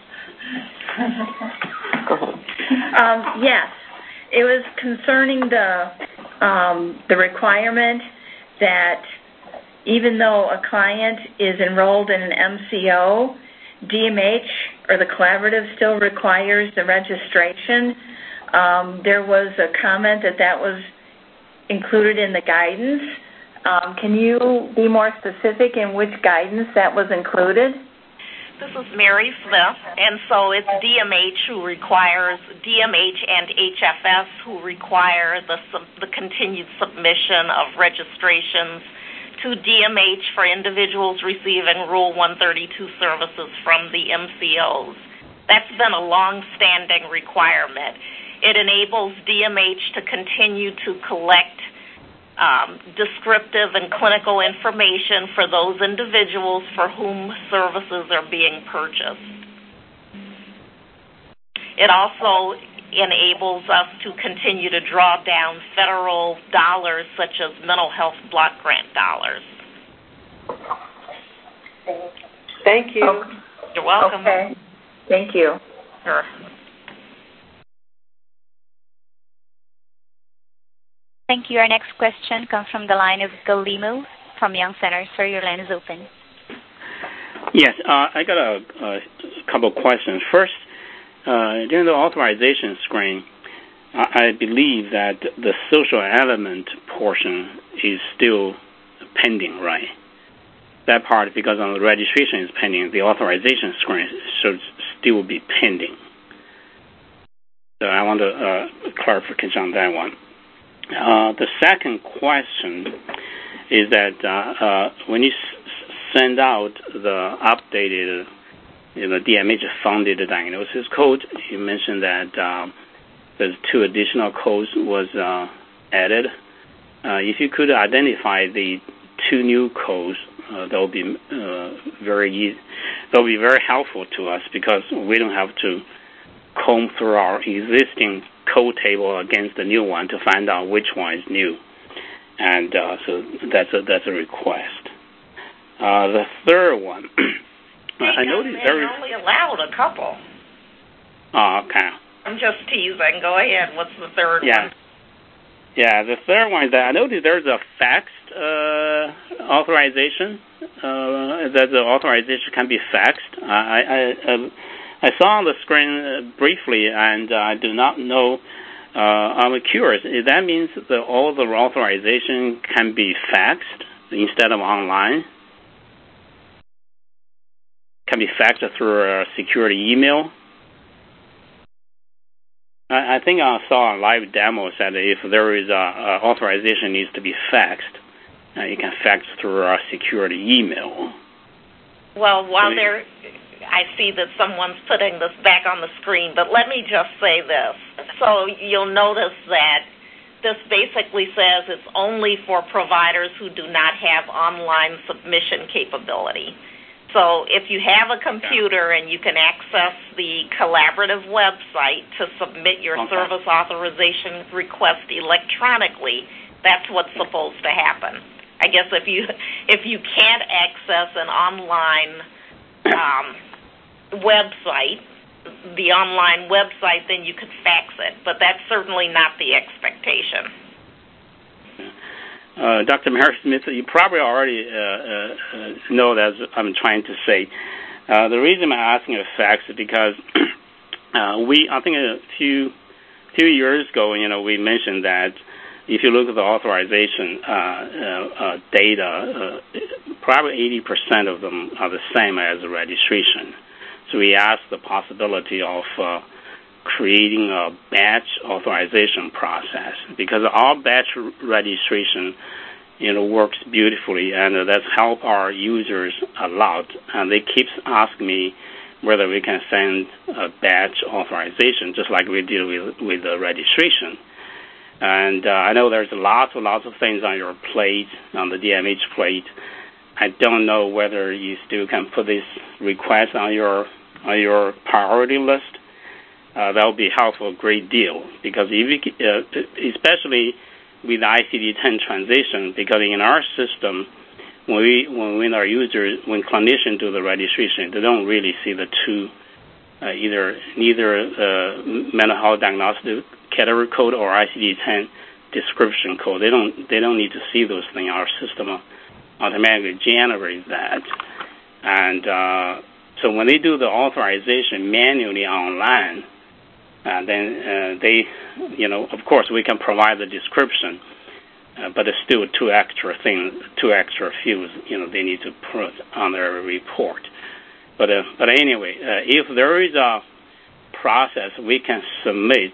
Go ahead. Yes. It was concerning the requirement that even though a client is enrolled in an MCO, DMH or the collaborative still requires the registration. There was a comment that was included in the guidance. Can you be more specific in which guidance that was included? This is Mary Smith, and so it's DMH and HFS who require the continued submission of registrations to DMH for individuals receiving Rule 132 services from the MCOs. That's been a long-standing requirement. It enables DMH to continue to collect descriptive and clinical information for those individuals for whom services are being purchased. It also enables us to continue to draw down federal dollars such as mental health block grant dollars. Thank you. Okay. You're welcome. Okay. Thank you. Sure. Thank you. Our next question comes from the line of Galimo from Young Center. Sir, your line is open. Yes, I got a couple of questions. First, during the authorization screen, I believe that the social element portion is still pending, right? That part, because on the registration is pending, the authorization screen should still be pending. So I want clarification on that one. The second question is that when you send out the updated DMH-funded diagnosis code, you mentioned that there's 2 additional codes was added. If you could identify the 2 new codes, that will be very easy. That will be very helpful to us because we don't have to comb through our existing code table against the new one to find out which one is new. And so that's a request. The third one, I noticed there is only allowed a couple. Oh, okay. I'm just teasing. Go ahead. What's the third one? Yeah, the third one is that I noticed there's a faxed authorization. That the authorization can be faxed. I saw on the screen briefly, and I do not know. I'm curious. That means that all the authorization can be faxed instead of online? Can be faxed through a security email? I think I saw a live demo said if there is a authorization needs to be faxed, you can fax through a security email. Well, I see that someone's putting this back on the screen, but let me just say this. So you'll notice that this basically says it's only for providers who do not have online submission capability. So if you have a computer and you can access the collaborative website to submit your service authorization request electronically, that's what's supposed to happen. I guess if you can't access an online website, the online website, then you could fax it. But that's certainly not the expectation. Dr. Mary Smith, you probably already know that I'm trying to say. The reason I'm asking a fax is because I think a few years ago, we mentioned that if you look at the authorization data, probably 80% of them are the same as the registration. So we asked the possibility of creating a batch authorization process, because our batch registration, works beautifully, and that's helped our users a lot. And they keep asking me whether we can send a batch authorization, just like we did with the registration. And I know there's lots of things on your plate, on the DMH plate. I don't know whether you still can put this request on your priority list. That would be helpful a great deal, because especially with the ICD-10 transition, because in our system, when our users, when clinicians do the registration, they don't really see the two, neither mental health diagnostic category code or ICD-10 description code. They don't need to see those things. Our system automatically generates that, and so when they do the authorization manually online, then they, of course, we can provide the description, but it's still two extra fields, they need to put on their report. But anyway, if there is a process we can submit,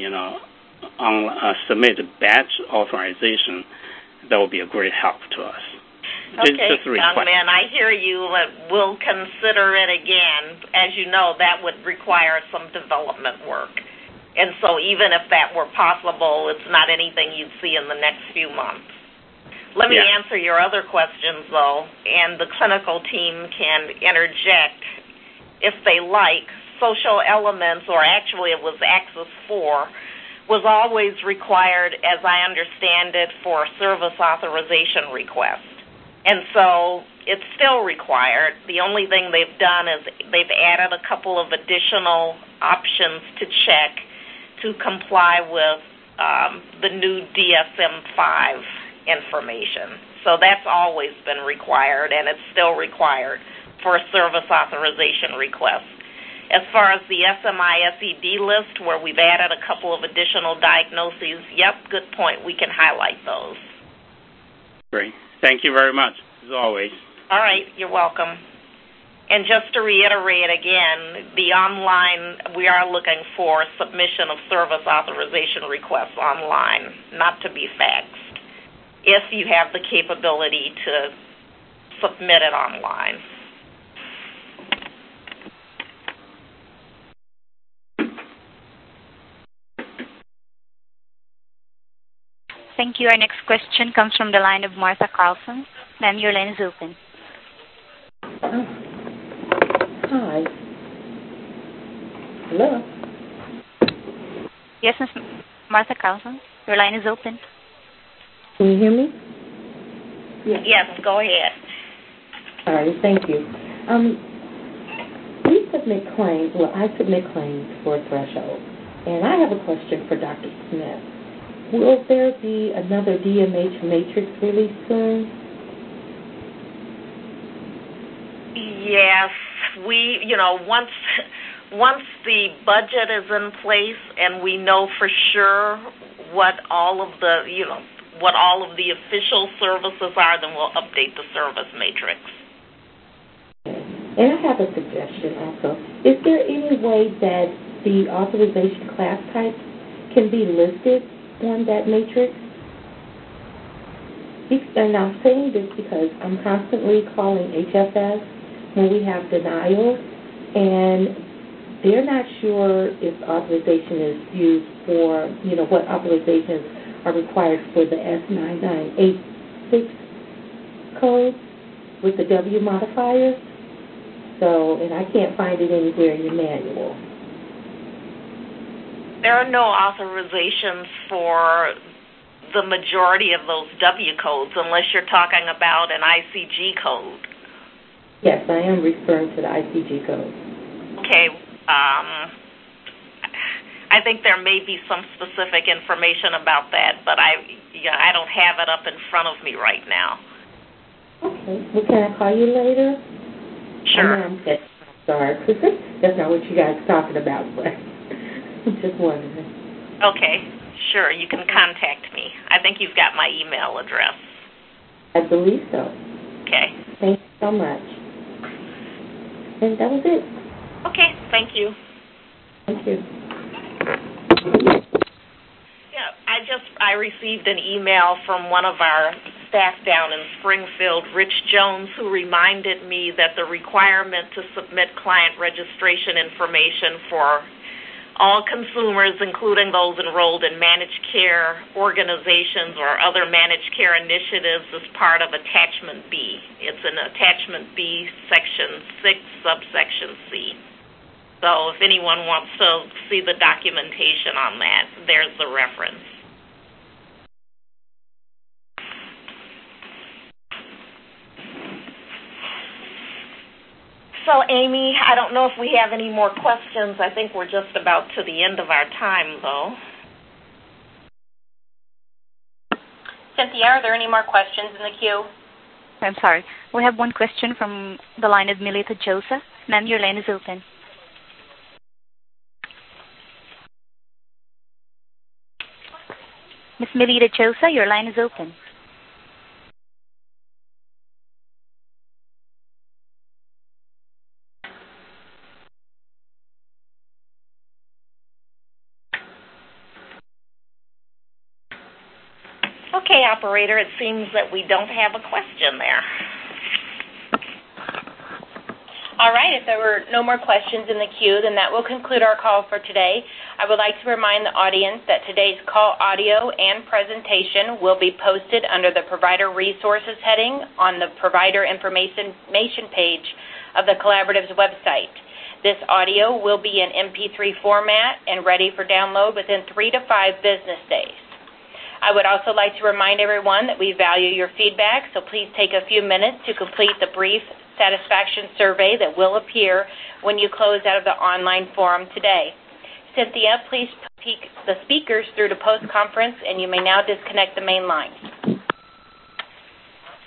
submit a batch authorization, that will be a great help to us. Okay, young man, I hear you. We'll consider it again. As you know, that would require some development work. And so even if that were possible, it's not anything you'd see in the next few months. Let me answer your other questions, though, and the clinical team can interject if they like. Social elements, or actually it was Axis 4, was always required, as I understand it, for service authorization requests. And so it's still required. The only thing they've done is they've added a couple of additional options to check to comply with the new DSM-5 information. So that's always been required, and it's still required for a service authorization request. As far as the SMI-SED list, where we've added a couple of additional diagnoses, good point. We can highlight those. Great. Thank you very much, as always. All right. You're welcome. And just to reiterate again, the online, we are looking for submission of service authorization requests online, not to be faxed, if you have the capability to submit it online. Thank you. Our next question comes from the line of Martha Carlson. Ma'am, your line is open. Hi. Hello? Yes, Ms. Martha Carlson, your line is open. Can you hear me? Yes, go ahead. All right, thank you. We submit claims, I submit claims for Threshold, and I have a question for Dr. Smith. Will there be another DMH matrix release soon? Yes, once the budget is in place and we know for sure what all of the official services are, then we'll update the service matrix. And I have a suggestion also. Is there any way that the authorization class type can be listed on that matrix? And I'm saying this because I'm constantly calling HFS when we have denials, and they're not sure if authorization is used for, what authorizations are required for the S9986 code with the W modifier. So, and I can't find it anywhere in your manual. There are no authorizations for the majority of those W codes unless you're talking about an ICG code. Yes, I am referring to the ICG code. Okay. I think there may be some specific information about that, but I don't have it up in front of me right now. Okay. Well, can I call you later? Sure. I'm sorry. That's not what you guys are talking about, but I'm just wondering. Okay. Sure. You can contact me. I think you've got my email address. I believe so. Okay. Thank you so much. And that was it. Okay. Thank you. Thank you. Yeah, I received an email from one of our staff down in Springfield, Rich Jones, who reminded me that the requirement to submit client registration information for all consumers, including those enrolled in managed care organizations or other managed care initiatives, is part of Attachment B. It's in Attachment B, Section 6, Subsection C. So if anyone wants to see the documentation on that, there's the reference. So, Amy, I don't know if we have any more questions. I think we're just about to the end of our time, though. Cynthia, are there any more questions in the queue? I'm sorry. We have one question from the line of Melita Joseph. Ma'am, your line is open. Ms. Melita Joseph, your line is open. Okay, operator, it seems that we don't have a question there. All right, if there were no more questions in the queue, then that will conclude our call for today. I would like to remind the audience that today's call audio and presentation will be posted under the Provider Resources heading on the Provider Information page of the Collaborative's website. This audio will be in MP3 format and ready for download within 3 to 5 business days. I would also like to remind everyone that we value your feedback, so please take a few minutes to complete the brief satisfaction survey that will appear when you close out of the online forum today. Cynthia, please peek the speakers through to post-conference, and you may now disconnect the main line.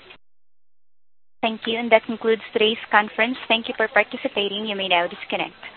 Thank you, and that concludes today's conference. Thank you for participating. You may now disconnect.